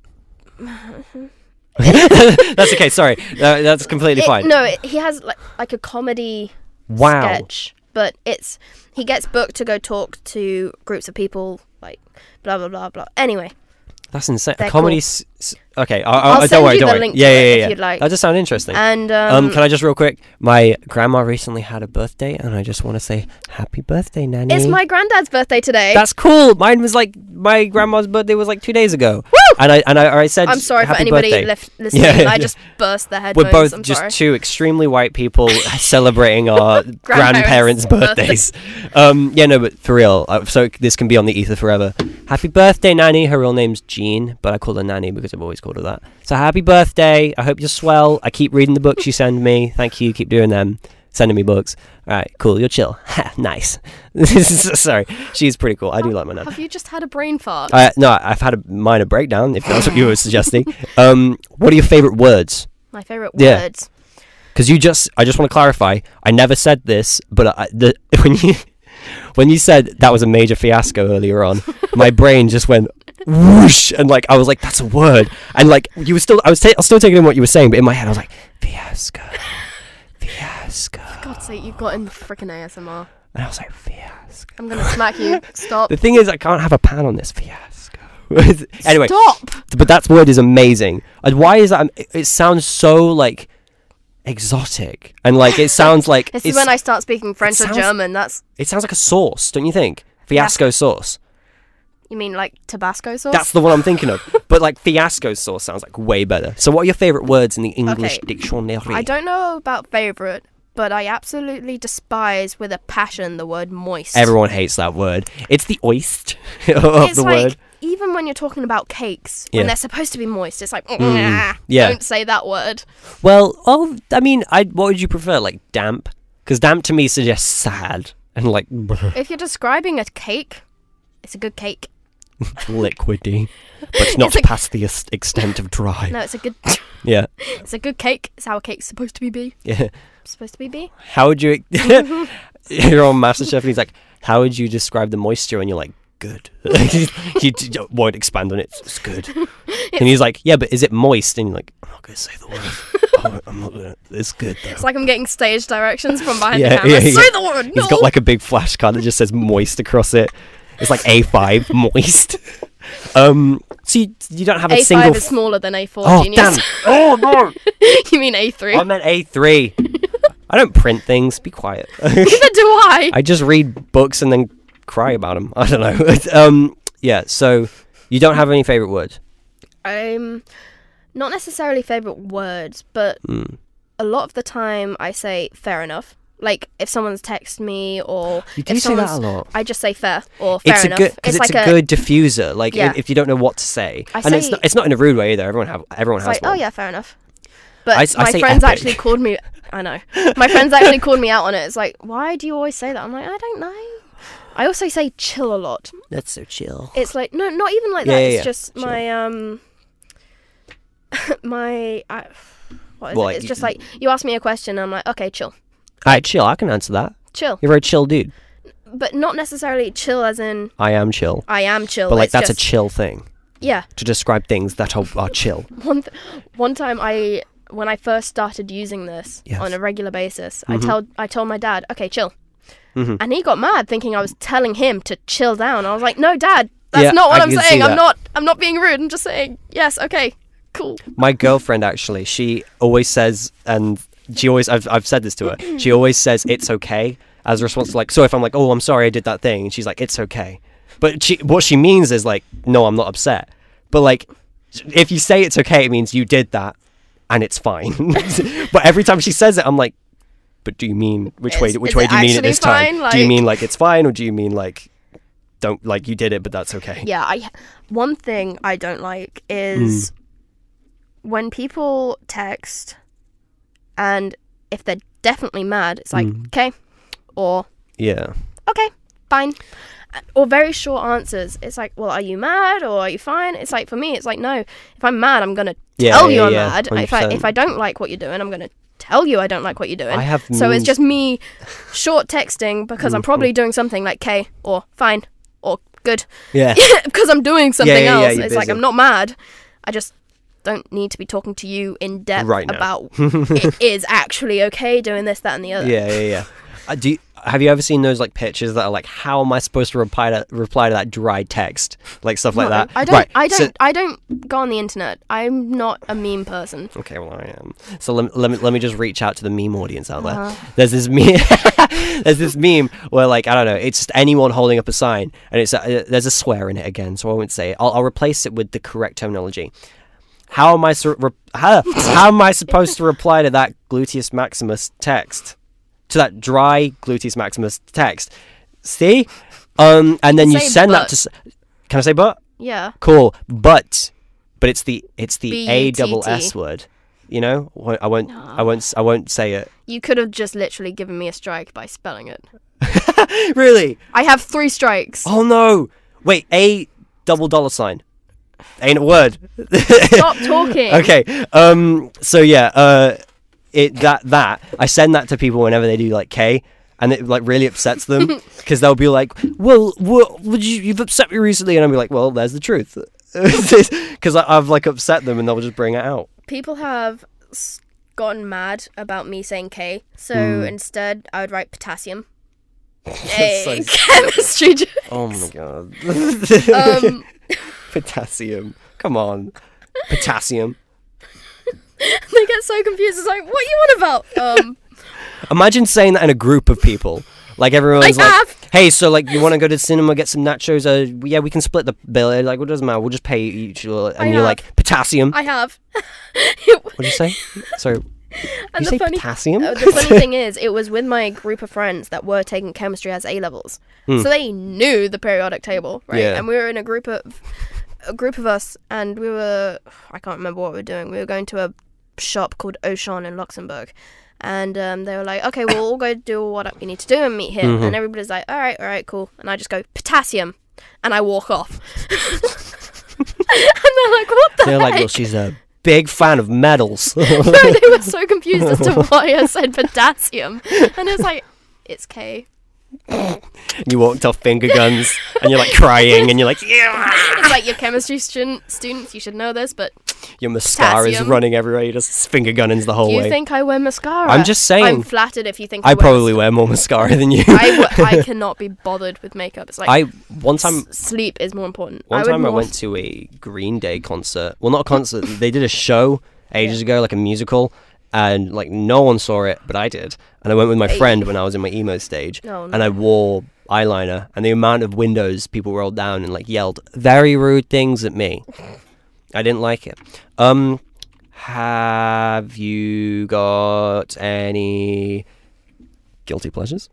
That's okay. Sorry. Uh, that's completely it- fine. no, it, he has like like a comedy Wow. sketch, but it's he gets booked to go talk to groups of people, like blah blah blah blah. Anyway, That's insane. They're A comedy. cool. S- s- okay. I, I, I'll I, send don't worry. you Don't the worry. link yeah, to yeah, it yeah, if yeah. you'd like. That just sound interesting. and Um, um, can I just real quick? My grandma recently had a birthday, and I just want to say happy birthday, Nanny. it's my granddad's birthday today. That's cool. Mine was like my grandma's birthday was like two days ago. Woo! and I and I, I said, I'm sorry for happy anybody birthday. lif- listening. Yeah. I just burst their headphones. We're both I'm just sorry. two extremely white people celebrating our grandparents' Grandparents' birthdays. um, yeah, no, but for real, uh, so this can be on the ether forever. Happy birthday, Nanny. Her real name's Jean, but I call her Nanny because I've always called her that. So happy birthday. I hope you're swell. I keep reading the books you send me. Thank you. Keep doing them. Sending me books. All right, cool. You're chill. Nice. Sorry, she's pretty cool. I do like my nan. Have you just had a brain fart? Uh, no, I've had a minor breakdown, if that's what you were suggesting. Um, what are your favourite words? My favourite Yeah. words. Because you just, I just want to clarify, I never said this, but I, the, when you when you said that was a major fiasco earlier on, my brain just went whoosh, and like I was like, that's a word, and like you were still, I was, ta- I was still taking in what you were saying, but in my head I was like, fiasco, fiasco, For God's sake, you've got in freaking A S M R. and I was like, fiasco. I'm gonna smack you. Stop. The thing is, I can't have a pan on this fiasco. Anyway, Stop. but that word is amazing. And why is that? It, it sounds so like exotic, and like it sounds like This it's, is when I start speaking French or sounds- German. That's it sounds like a sauce, don't you think? Fiasco sauce. you mean like Tabasco sauce? That's the one I'm thinking of. But like fiasco sauce sounds like way better. So what are your favourite words in the English Okay. dictionary? I don't know about favourite, but I absolutely despise with a passion the word moist. Everyone hates that word. It's the oist of It's the like word. even when you're talking about cakes, Yeah. when they're supposed to be moist, it's like Mm, yeah. don't say that word. Well, oh, I mean, I what would you prefer? Like damp? Because damp to me suggests sad and like If you're describing a cake, it's a good cake. liquidy, but it's not It's like- past the ex- extent of dry. No, it's a good. Yeah, It's a good cake. It's how a cake's supposed to be. Be yeah. supposed to be. Be. How would you? You're on MasterChef, and he's like, "How would you describe the moisture?" And you're like, "Good." You d- won't expand on it. It's good. And he's like, "Yeah, but is it moist?" And you're like, "I'm not gonna say the word. I'm not gonna. It's good though." It's like I'm getting stage directions from behind Yeah, the camera. yeah, yeah. Say the word. He's No. got like a big flashcard that just says "moist" across it. It's like A five moist. Um, so you, you don't have a A five single. is smaller than A four. Oh Genius. damn! Oh no! You mean A three? I meant A three. I don't print things. Be quiet. Neither do I. I just read books and then cry about them. I don't know. um, yeah. So you don't have any favorite words. Um, not necessarily favorite words, but Mm. a lot of the time I say fair enough. Like if someone's texted me or You do if say that a someone's- lot. I just say fair or fair It's a enough. good because it's, like a, good diffuser. Like Yeah. if, if you don't know what to say, I and it's say- not, it's not in a rude way either. Everyone have everyone It's has like, one. oh yeah, fair enough. But I s- I my say friends epic. actually called me. I know. My friends actually called me out on it. It's like, why do you always say that? I'm like, I don't know. I also say chill a lot. That's so chill. It's like no, not even like Yeah, that. yeah, it's yeah. just Chill. my um, my I, what is Well, it? like, It's you- just like you ask me a question. And I'm like, okay, chill, All right, chill. I can answer that. chill, You're a very chill dude. but not necessarily chill as in I am chill, I am chill. but like it's that's just, a chill thing yeah. to describe things that are, are chill. One th- one time I when I first started using this Yes. on a regular basis, Mhm. I told I told my dad, okay, chill. Mhm. And he got mad thinking I was telling him to chill down. I was like, "No, Dad, that's Yeah, not what I I'm can see saying. I'm that. not I'm not being rude. I'm just saying, yes, okay, cool." My girlfriend actually, she always says, and she always, I've, I've said this to her, she always says it's okay as a response to like, so if I'm like, oh, I'm sorry I did that thing, and she's like, it's okay. But she, what she means is like, no, I'm not upset. But like, if you say it's okay, it means you did that and it's fine. But every time she says it, I'm like, but do you mean, which way, Is- which is way it do you mean it actually this time? fine? Do you Like- mean like it's fine, or do you mean like, don't, like you did it, but that's okay? Yeah, I one thing I don't like is Hmm. when people text and if they're definitely mad, it's like, Mm. "Okay," or Yeah. "Okay, fine." Or very short answers. It's like, well, are you mad or are you fine? It's like, for me, it's like, no, if I'm mad, I'm going to Yeah, tell yeah, you I'm yeah, mad. one hundred If I, percent. if I don't like what you're doing, I'm going to tell you I don't like what you're doing. I have so it's memes- just me short texting because I'm Mhm. probably doing something like "K" or "fine" or "good" Yeah. because I'm doing something yeah, yeah, else. you're It's like, busy. I'm not mad. I just don't need to be talking to you in depth Right now. about it is actually okay doing this, that, and the other. Yeah, yeah, yeah. Uh, do you, have you ever seen those like pictures that are like, how am I supposed to reply to reply to that dry text, like stuff like No, that? I don't. Right, I don't. so- I don't go on the internet. I'm not a meme person. Okay, well I am. So let, let me let me just reach out to the meme audience out there. Uh-huh. There's this meme. There's this meme where like I don't know. It's just anyone holding up a sign, and it's uh, there's a swear in it again, so I won't say it. I'll, I'll replace it with the correct terminology. How am I sur- re- how, how am I supposed to reply to that gluteus maximus text? To that dry gluteus maximus text? See, um, and then you Say send that but. to. s- Can I say but? Yeah. Cool, but but it's the it's the B A U T T. double S word. You know, Wh- I won't I won't s- I won't say it. You could have just literally given me a strike by spelling it. Really? I have three strikes. Oh no! Wait, A double dollar sign. Ain't a word. Stop talking. Okay. Um. So yeah. Uh. It that that I send that to people whenever they do like K, and it like really upsets them because they'll be like, "Well, well, would you you've upset me recently," and I'll be like, "Well, there's the truth," because I've like upset them, and they'll just bring it out. People have s- gotten mad about me saying K, so Hmm. instead I would write potassium. So- A chemistry. joke. Oh my god. Um, Potassium. Come on. Potassium. they get so confused. It's like, what are you on about? Um, Imagine saying that in a group of people. Like everyone's I like, have. "Hey, so like you want to go to the cinema, get some nachos? Uh, yeah, we can split the bill. Uh, Like, what doesn't matter. We'll just pay each." And I you're have. like, "Potassium." I have. What'd you say? Sorry. And you the say funny, potassium? uh, the funny thing is, it was with my group of friends that were taking chemistry as A levels, Hmm. so they knew the periodic table, right? Yeah. And we were in a group of a group of us, and we were I can't remember what we were doing. We were going to a shop called Auchan in Luxembourg, and um, they were like, "Okay, we'll all go do what we need to do and meet here." Mhm. And everybody's like, "All right, all right, cool." And I just go potassium, and I walk off. And they're like, "What the They're like, heck?" "Well, she's a big fan of medals." No, they were so confused as to why I said potassium. And it was like, it's K. You walked off finger guns, and you're like crying, and you're like, "Yeah." It's like your chemistry student, students, you should know this, but Your mascara is Potassium. running everywhere. You just finger gunnings the whole do you way. think I wear mascara? I'm just saying. I'm flattered if you think I, I wear probably mas- wear more mascara than you. I, w- I cannot be bothered with makeup. It's like I one time s- sleep is more important. One I would time I more went to a Green Day concert. Well, not a concert. They did a show ages ago, like a musical, and like no one saw it, but I did. And I went with my Hey. friend when I was in my emo stage, Oh, and I no. wore eyeliner. And the amount of windows people rolled down and like yelled very rude things at me. I didn't like it. Um, have you got any guilty pleasures?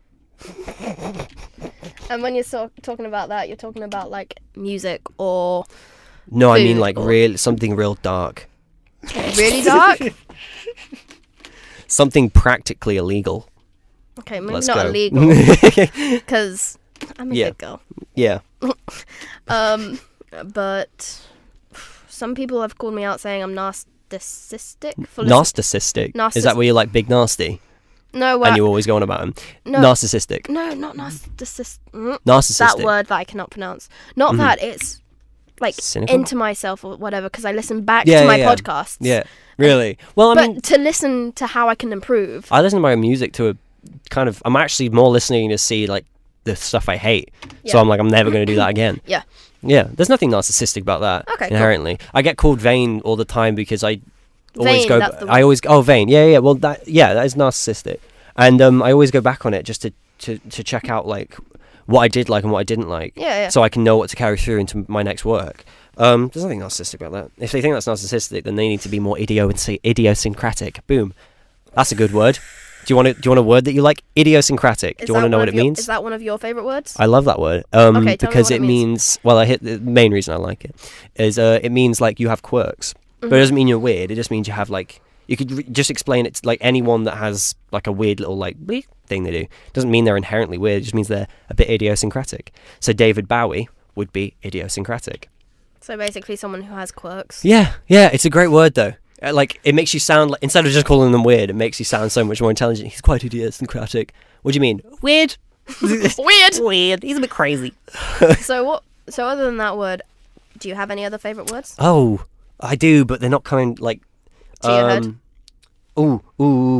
And when you're so- talking about that, you're talking about like music or No, I mean Food like or- real something real dark, really dark. something practically illegal. Okay, maybe Let's not go. illegal because I'm a Yeah. good girl. Yeah. Um, but some people have called me out saying I'm narcissistic. For listen- Narcissistic. Is Narciss- that where you like big nasty no, well, and you always go on about him? no, Narcissistic. no, not narcissist. Mm, Narcissistic. that word that I cannot pronounce. Not Mhm. that it's like Cynical? into myself or whatever because I listen back Yeah, to my yeah, yeah. podcasts. Yeah. Really? Well, I but mean, to listen to how I can improve. I listen to my music to a kind of. I'm actually more listening to see like the stuff I hate. So Yeah. I'm like, I'm never going to do that again. Yeah. Yeah. There's nothing narcissistic about that. Okay, cool. Inherently, I get called vain all the time because I always Vain, go. that's the I word. always oh vain. Yeah, yeah. Well, that yeah, that is narcissistic, and um, I always go back on it just to to to check out like what I did like and what I didn't like. Yeah, yeah. So I can know what to carry through into my next work. Um, there's nothing narcissistic about that. If they think that's narcissistic, then they need to be more idiosyn- idiosyncratic. Boom, that's a good word. Do you want to? Do you want a word that you like? Idiosyncratic. Is do you want that to know one what of it your- means? Is that one of your favorite words? I love that word. Um, Okay, tell me because what it it means. means. Well, I hit the main reason I like it is uh, it means like you have quirks, but Mm-hmm. it doesn't mean you're weird. It just means you have like you could re- just explain it to like anyone that has like a weird little like bleep thing they do. Doesn't mean they're inherently weird. It just means they're a bit idiosyncratic. So David Bowie would be idiosyncratic. So basically, someone who has quirks. Yeah, yeah, it's a great word though. Uh, Like it makes you sound like instead of just calling them weird, it makes you sound so much more intelligent. He's quite idiosyncratic. What do you mean? Weird. Weird. Weird. He's a bit crazy. So what? So other than that word, do you have any other favorite words? Oh, I do, but they're not coming like. To your head? Ooh, ooh, ooh.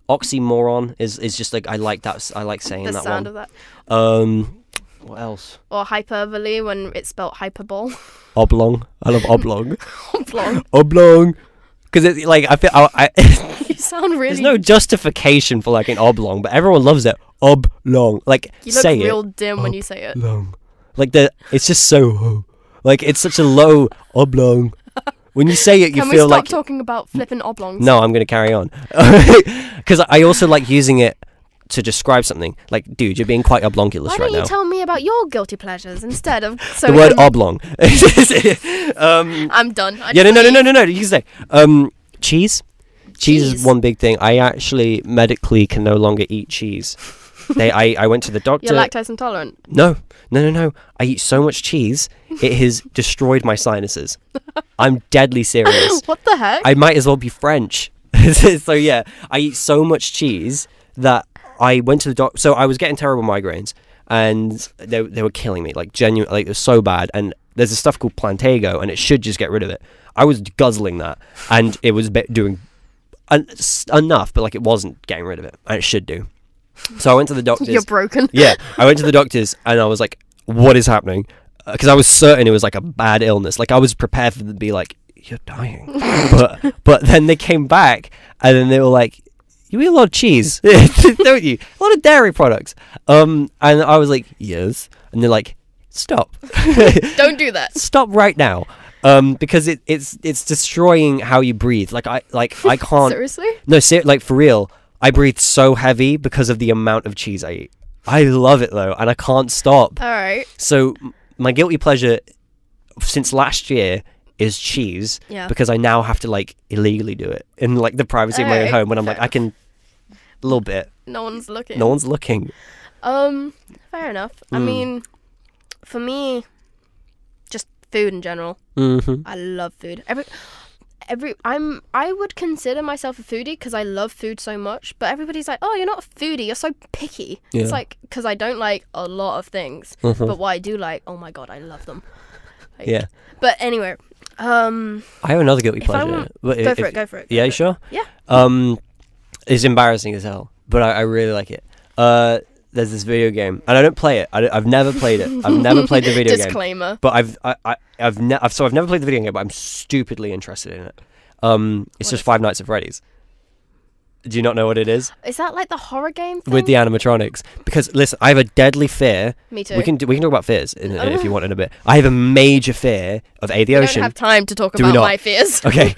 Oxymoron is is just like I like that. I like saying The that sound one. of that. Um, what else? Or hyperbole when it's spelled hyperbole. Oblong. I love oblong. Oblong. Oblong. Because it like I feel I, I You sound really. there's no justification for like an oblong, but everyone loves it. Oblong. Like You look say real it. dim when you say it. Oblong. Like the it's just so like it's such a low oblong. When you say it, you Can we feel stop like talking about flipping oblongs? no. I'm gonna carry on because I also like using it to describe something. Like, dude, you're being quite oblongulous Why right don't you now. tell me about your guilty pleasures instead of so the we word can- oblong. um, I'm done. I yeah, no, just no, no, leave. no, no, no. You can say um, cheese. Cheese is Cheese. one big thing. I actually medically can no longer eat cheese. They, I, I went to the doctor. You're lactose intolerant. No, no, no, no. I eat so much cheese, it has destroyed my sinuses. I'm deadly serious. What the heck? I might as well be French. So yeah, I eat so much cheese that I went to the doctor. So I was getting terrible migraines, and they they were killing me, like genuine, like it was so bad. And there's a stuff called Plantago, and it should just get rid of it. I was guzzling that, and it was be- doing en- s- enough, but like it wasn't getting rid of it, and it should do. So I went to the doctors. You're broken. Yeah, I went to the doctors and I was like, "What is happening?" Because I was certain it was like a bad illness. Like I was prepared for them to be like, "You're dying," but but then they came back and then they were like, "You eat a lot of cheese, don't you? A lot of dairy products." Um, and I was like, "Yes," and they're like, "Stop, Don't do that. stop right now." Um, because it, it's it's destroying how you breathe. Like I like I can't. Seriously? No, ser- like for real. I breathe so heavy because of the amount of cheese I eat. I love it though, and I can't stop. All right. So m- my guilty pleasure since last year is cheese Yeah. because I now have to like illegally do it in like the privacy of my own Alright, home when I'm like fair I can a little bit. No one's looking. No one's looking. Um, fair enough. I Mm. mean, for me, just food in general. Mm-hmm. I love food. Every, every, I'm, I would consider myself a foodie because I love food so much. But everybody's like, "Oh, you're not a foodie. You're so picky." Yeah. It's like because I don't like a lot of things, Mhm. but what I do like, oh my god, I love them. Like, Yeah. But anyway, um, I have another guilty If I pleasure. want- But go if- for it. Go for it. go Yeah, for you it. sure? Yeah. Um, it's embarrassing as hell, but I, I really like it. Uh, there's this video game, and I don't play it. I have never played it. I've never played the video game. Disclaimer. But I've I, I I've ne- I've so I've never played the video game, but I'm stupidly interested in it. Um, it's What just is Five Nights at Freddy's. Do you not know what it is? Is that like the horror game thing? With the animatronics? Because listen, I have a deadly fear. Me too. We can do, we can talk about fears in, in- if you want in a bit. I have a major fear of A, the We ocean. don't have time to talk Do we about not? my fears. Okay.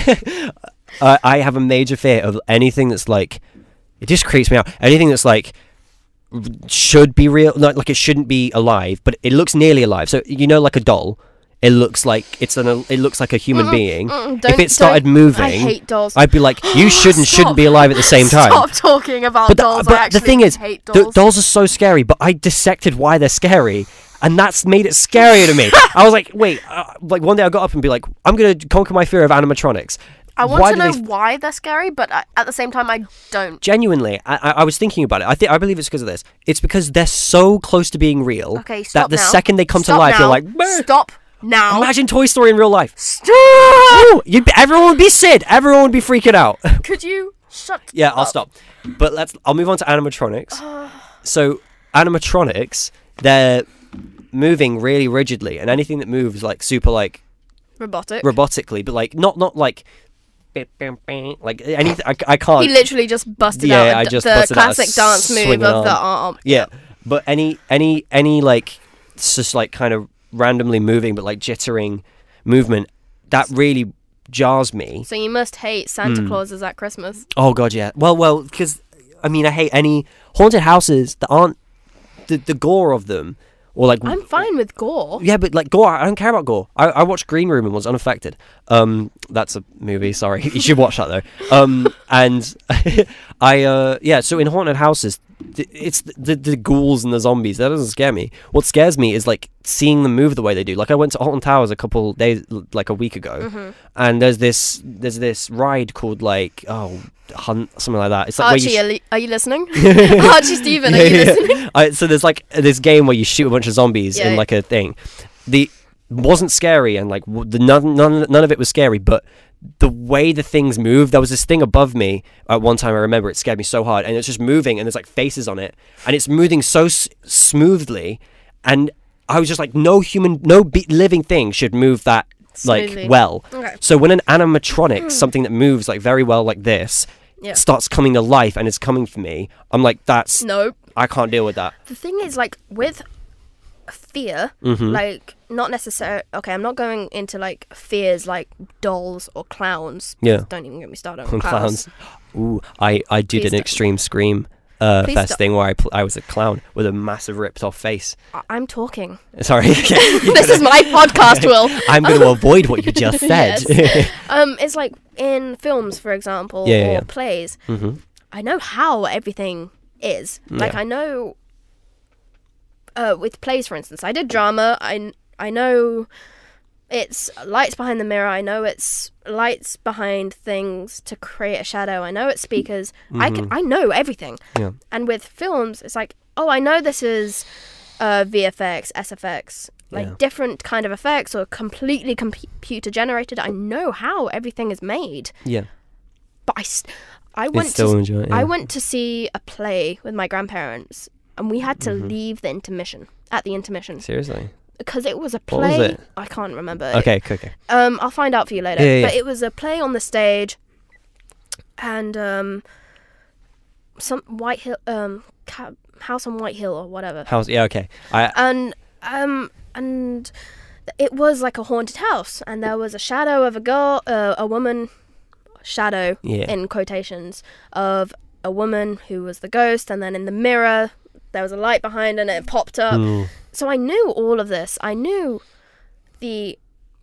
uh, I have a major fear of anything that's like, it just creeps me out. Anything that's like, r- should be real, not like it shouldn't be alive, but it looks nearly alive. So you know, like a doll, it looks like it's an, it looks like a human Mm-mm, being. mm-mm, If don't- it started don't- moving, I hate dolls. I'd be like, you should and shouldn't Stop. be alive at the same time. Stop talking about But, the, dolls. but I actually the thing is, hate the dolls. dolls are so scary, but I dissected why they're scary. And that's made it scarier to me. I was like, wait, uh, like one day I got up and be like, I'm going to conquer my fear of animatronics. I want Why to do know they- why they're scary, but I, at the same time, I don't. Genuinely, I, I I was thinking about it. I think I believe it's because of this. It's because they're so close to being real Okay, stop that the now. second they come Stop to life, now. you're like, "Meh." Stop now. Imagine Toy Story in real life. Stop. Ooh, you'd be, everyone would be Sid. Everyone would be freaking out. Could you shut? Yeah, I'll up? stop. But let's. I'll move on to animatronics. So animatronics, they're moving really rigidly, and anything that moves like super like Robotic. robotically, but like not not like like anything. I, I can't. He literally just busted Yeah, out a I d- just the busted out a classic dance move swinging of the arm. arm. Yeah, but any any any like it's just like kind of randomly moving, but like jittering movement that really jars me. So you must hate Santa Mm. Clauses at Christmas. Oh god, yeah. Well, well, because I mean, I hate any haunted houses that aren't the the gore of them, or like I'm fine with gore. yeah, but like gore, I don't care about gore. I, I watched Green Room and was unaffected. Um, that's a movie. Sorry, you should watch that though. Um, and I uh yeah. So in haunted houses, th- it's the, the the ghouls and the zombies that doesn't scare me. What scares me is like seeing them move the way they do. Like I went to Alton Towers a couple days, like a week ago, Mm-hmm. and there's this there's this ride called like oh hunt something like that. It's like Archie, where are, you li- are you listening? Archie Stephen, are you listening? I, so there's like this game where you shoot a bunch of zombies Yeah, in yeah. like a thing. The wasn't scary and like w- the none, none none of it was scary, but the way the things move. There was this thing above me at one time. I remember it scared me so hard, and it's just moving, and there's like faces on it, and it's moving so s- smoothly, and I was just like, no human, no be- living thing should move that like Smoothly. well. Okay. So when an animatronic, something that moves like very well like this, Yeah. starts coming to life and it's coming for me, I'm like, that's Nope. I can't deal with that. The thing is, like, with fear, Mhm. like, not necessarily. Okay, I'm not going into like fears like dolls or clowns. Yeah. Don't even get me started On on clowns. clowns. Ooh, I I did Please an don't. extreme scream uh, Please fest don't. thing where I pl- I was a clown with a massive ripped off face. I- I'm talking. Sorry. This is my podcast, Will. I'm going to avoid what you just said. Yes. Um, it's like in films, for example, Yeah, yeah, or yeah. plays. hmm I know how everything is. Like Yeah. I know. Uh, with plays, for instance, I did drama. I kn- I know it's lights behind the mirror. I know it's lights behind things to create a shadow. I know it's speakers. I can, I know everything. Yeah. And with films, it's like, oh, I know this is uh, V F X, S F X, like Yeah. different kind of effects or completely computer generated. I know how everything is made. Yeah. But I, s- I It's went still to enjoy- I yeah. went to see a play with my grandparents, and we had to Mm-hmm. leave the intermission at the intermission Seriously. because it was a What was play. it? I can't remember. Okay. Okay. okay. Um, I'll find out for you later. Yeah, yeah, But yeah. it was a play on the stage, and um, some White Hill, um, Ca- House on White Hill or whatever, How's yeah? Okay. I and um, and it was like a haunted house, and there was a shadow of a girl, uh, a woman, shadow yeah. in quotations of a woman who was the ghost, and then in the mirror there was a light behind and it popped up. Mm. So I knew all of this. I knew the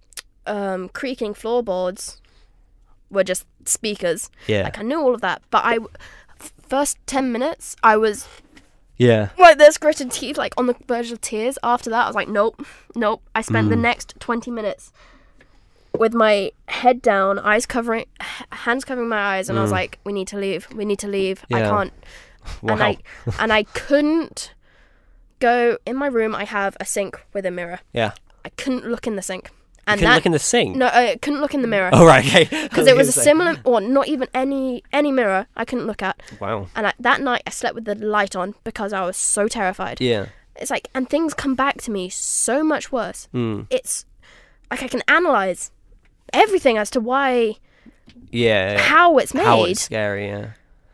um, creaking floorboards were just speakers. Yeah. Like I knew all of that, but I f- first ten minutes I was Yeah. like this, gritted teeth, like on the verge of tears. After that, I was like, nope, nope. I spent the Mm. next twenty minutes with my head down, eyes covering, h- hands covering my eyes, and I was Mm. like, we need to leave. We need to leave. I Yeah. can't. Wow. And I and I couldn't go in my room. I have a sink with a mirror. yeah. I couldn't look in the sink, You and couldn't that look in the sink. no, I couldn't look in the mirror Oh right. Okay. because it was a similar, or not even any any mirror I couldn't look at. Wow. And I, that night I slept with the light on because I was so terrified. Yeah. It's like, and things come back to me so much worse. Mm. It's like I can analyze everything as to why, Yeah. how it's made. How it's scary. Yeah.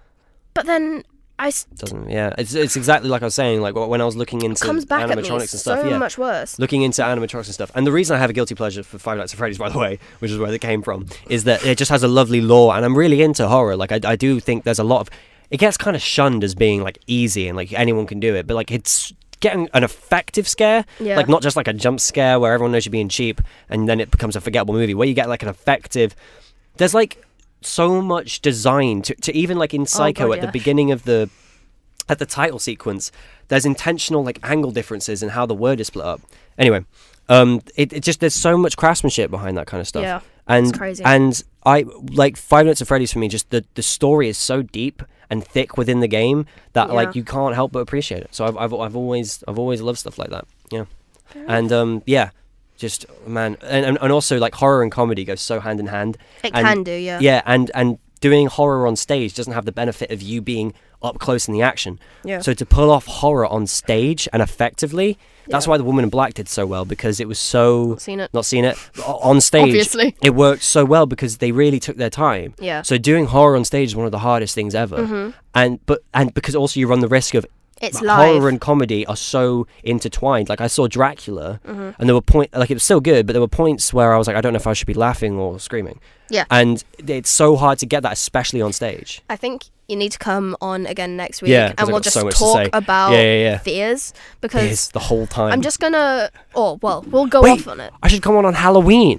But then I s- Doesn't. Yeah. It's it's exactly like I was saying. Like when I was looking into comes back at me animatronics and so stuff. Yeah. much worse. Looking into animatronics and stuff. And the reason I have a guilty pleasure for Five Nights at Freddy's, by the way, which is where they came from, is that it just has a lovely lore, and I'm really into horror. Like, I, I do think there's a lot of... It gets kind of shunned as being, like, easy and, like, anyone can do it, but, like, it's getting an effective scare. Yeah. Like, not just, like, a jump scare where everyone knows you're being cheap, and then it becomes a forgettable movie, where you get, like, an effective... There's, like, so much design to, to even, like, in Psycho, God, at the yeah. beginning of the... At the title sequence, there's intentional like angle differences in how the word is split up. Anyway, um, it, it just there's so much craftsmanship behind that kind of stuff. Yeah, and it's crazy. and I like Five Nights at Freddy's for me. Just the the story is so deep and thick within the game that Yeah. like you can't help but appreciate it. So I've I've I've always I've always loved stuff like that. Yeah, and um yeah, just man, and and, and also like horror and comedy go so hand in hand. It and- can do, yeah. Yeah, and and doing horror on stage doesn't have the benefit of you being up close in the action. Yeah. So to pull off horror on stage and effectively, that's Yeah. why The Woman in Black did so well, because it was so Not seen it. not seen it o- on stage. Obviously. It worked so well because they really took their time. Yeah. So doing horror on stage is one of the hardest things ever. Mhm. And but and because also you run the risk of It's like, live. horror and comedy are so intertwined. Like I saw Dracula, Mhm. and there were point like it was still good, but there were points where I was like, I don't know if I should be laughing or screaming. Yeah. And it's so hard to get that, especially on stage. I think you need to come on again next week, Yeah, 'cause and I've we'll got just so much to talk say. about Yeah, yeah, yeah. fears because Yes, the whole time. I'm just gonna. Oh well, we'll go Wait. off on it. I should come on on Halloween.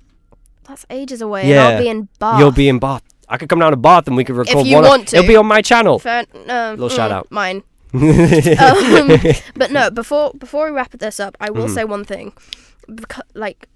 That's ages away, Yeah. and I'll be in Bath. You'll be in Bath. I could come down to Bath and we could record you one. want to. It'll be on my channel. Fair, um, Little shout out. Mine. um, but no, before before we wrap this up, I will Mhm. say one thing. Beca- like,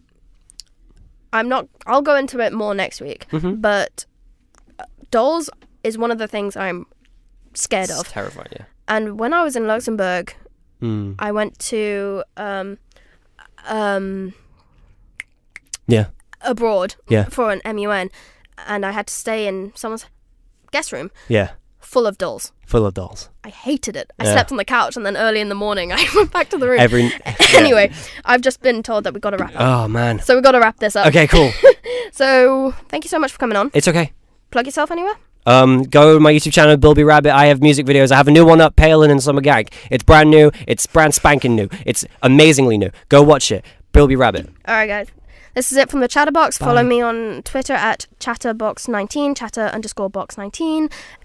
I'm not. I'll go into it more next week. Mhm. But uh, dolls is one of the things I'm scared It's of. terrifying, yeah. And when I was in Luxembourg, Mm. I went to um, um, Yeah. abroad Yeah. for an M U N, and I had to stay in someone's guest room Yeah. full of dolls. Full of dolls. I hated it. I Yeah. slept on the couch, and then early in the morning, I went back to the room. Every. Anyway, I've just been told that we've got to wrap up. Oh man. So we've got to wrap this up. Okay, cool. So thank you so much for coming on. It's okay. Plug yourself anywhere? Um, go to my YouTube channel, Bilby Rabbit. I have music videos. I have a new one up, Palin and Summer Gang. It's brand new. It's brand spanking new. It's amazingly new. Go watch it. Bilby Rabbit. All right, guys. This is it from the Chatterbox. Bye. Follow me on Twitter at chatterbox nineteen, chatter underscore box nineteen.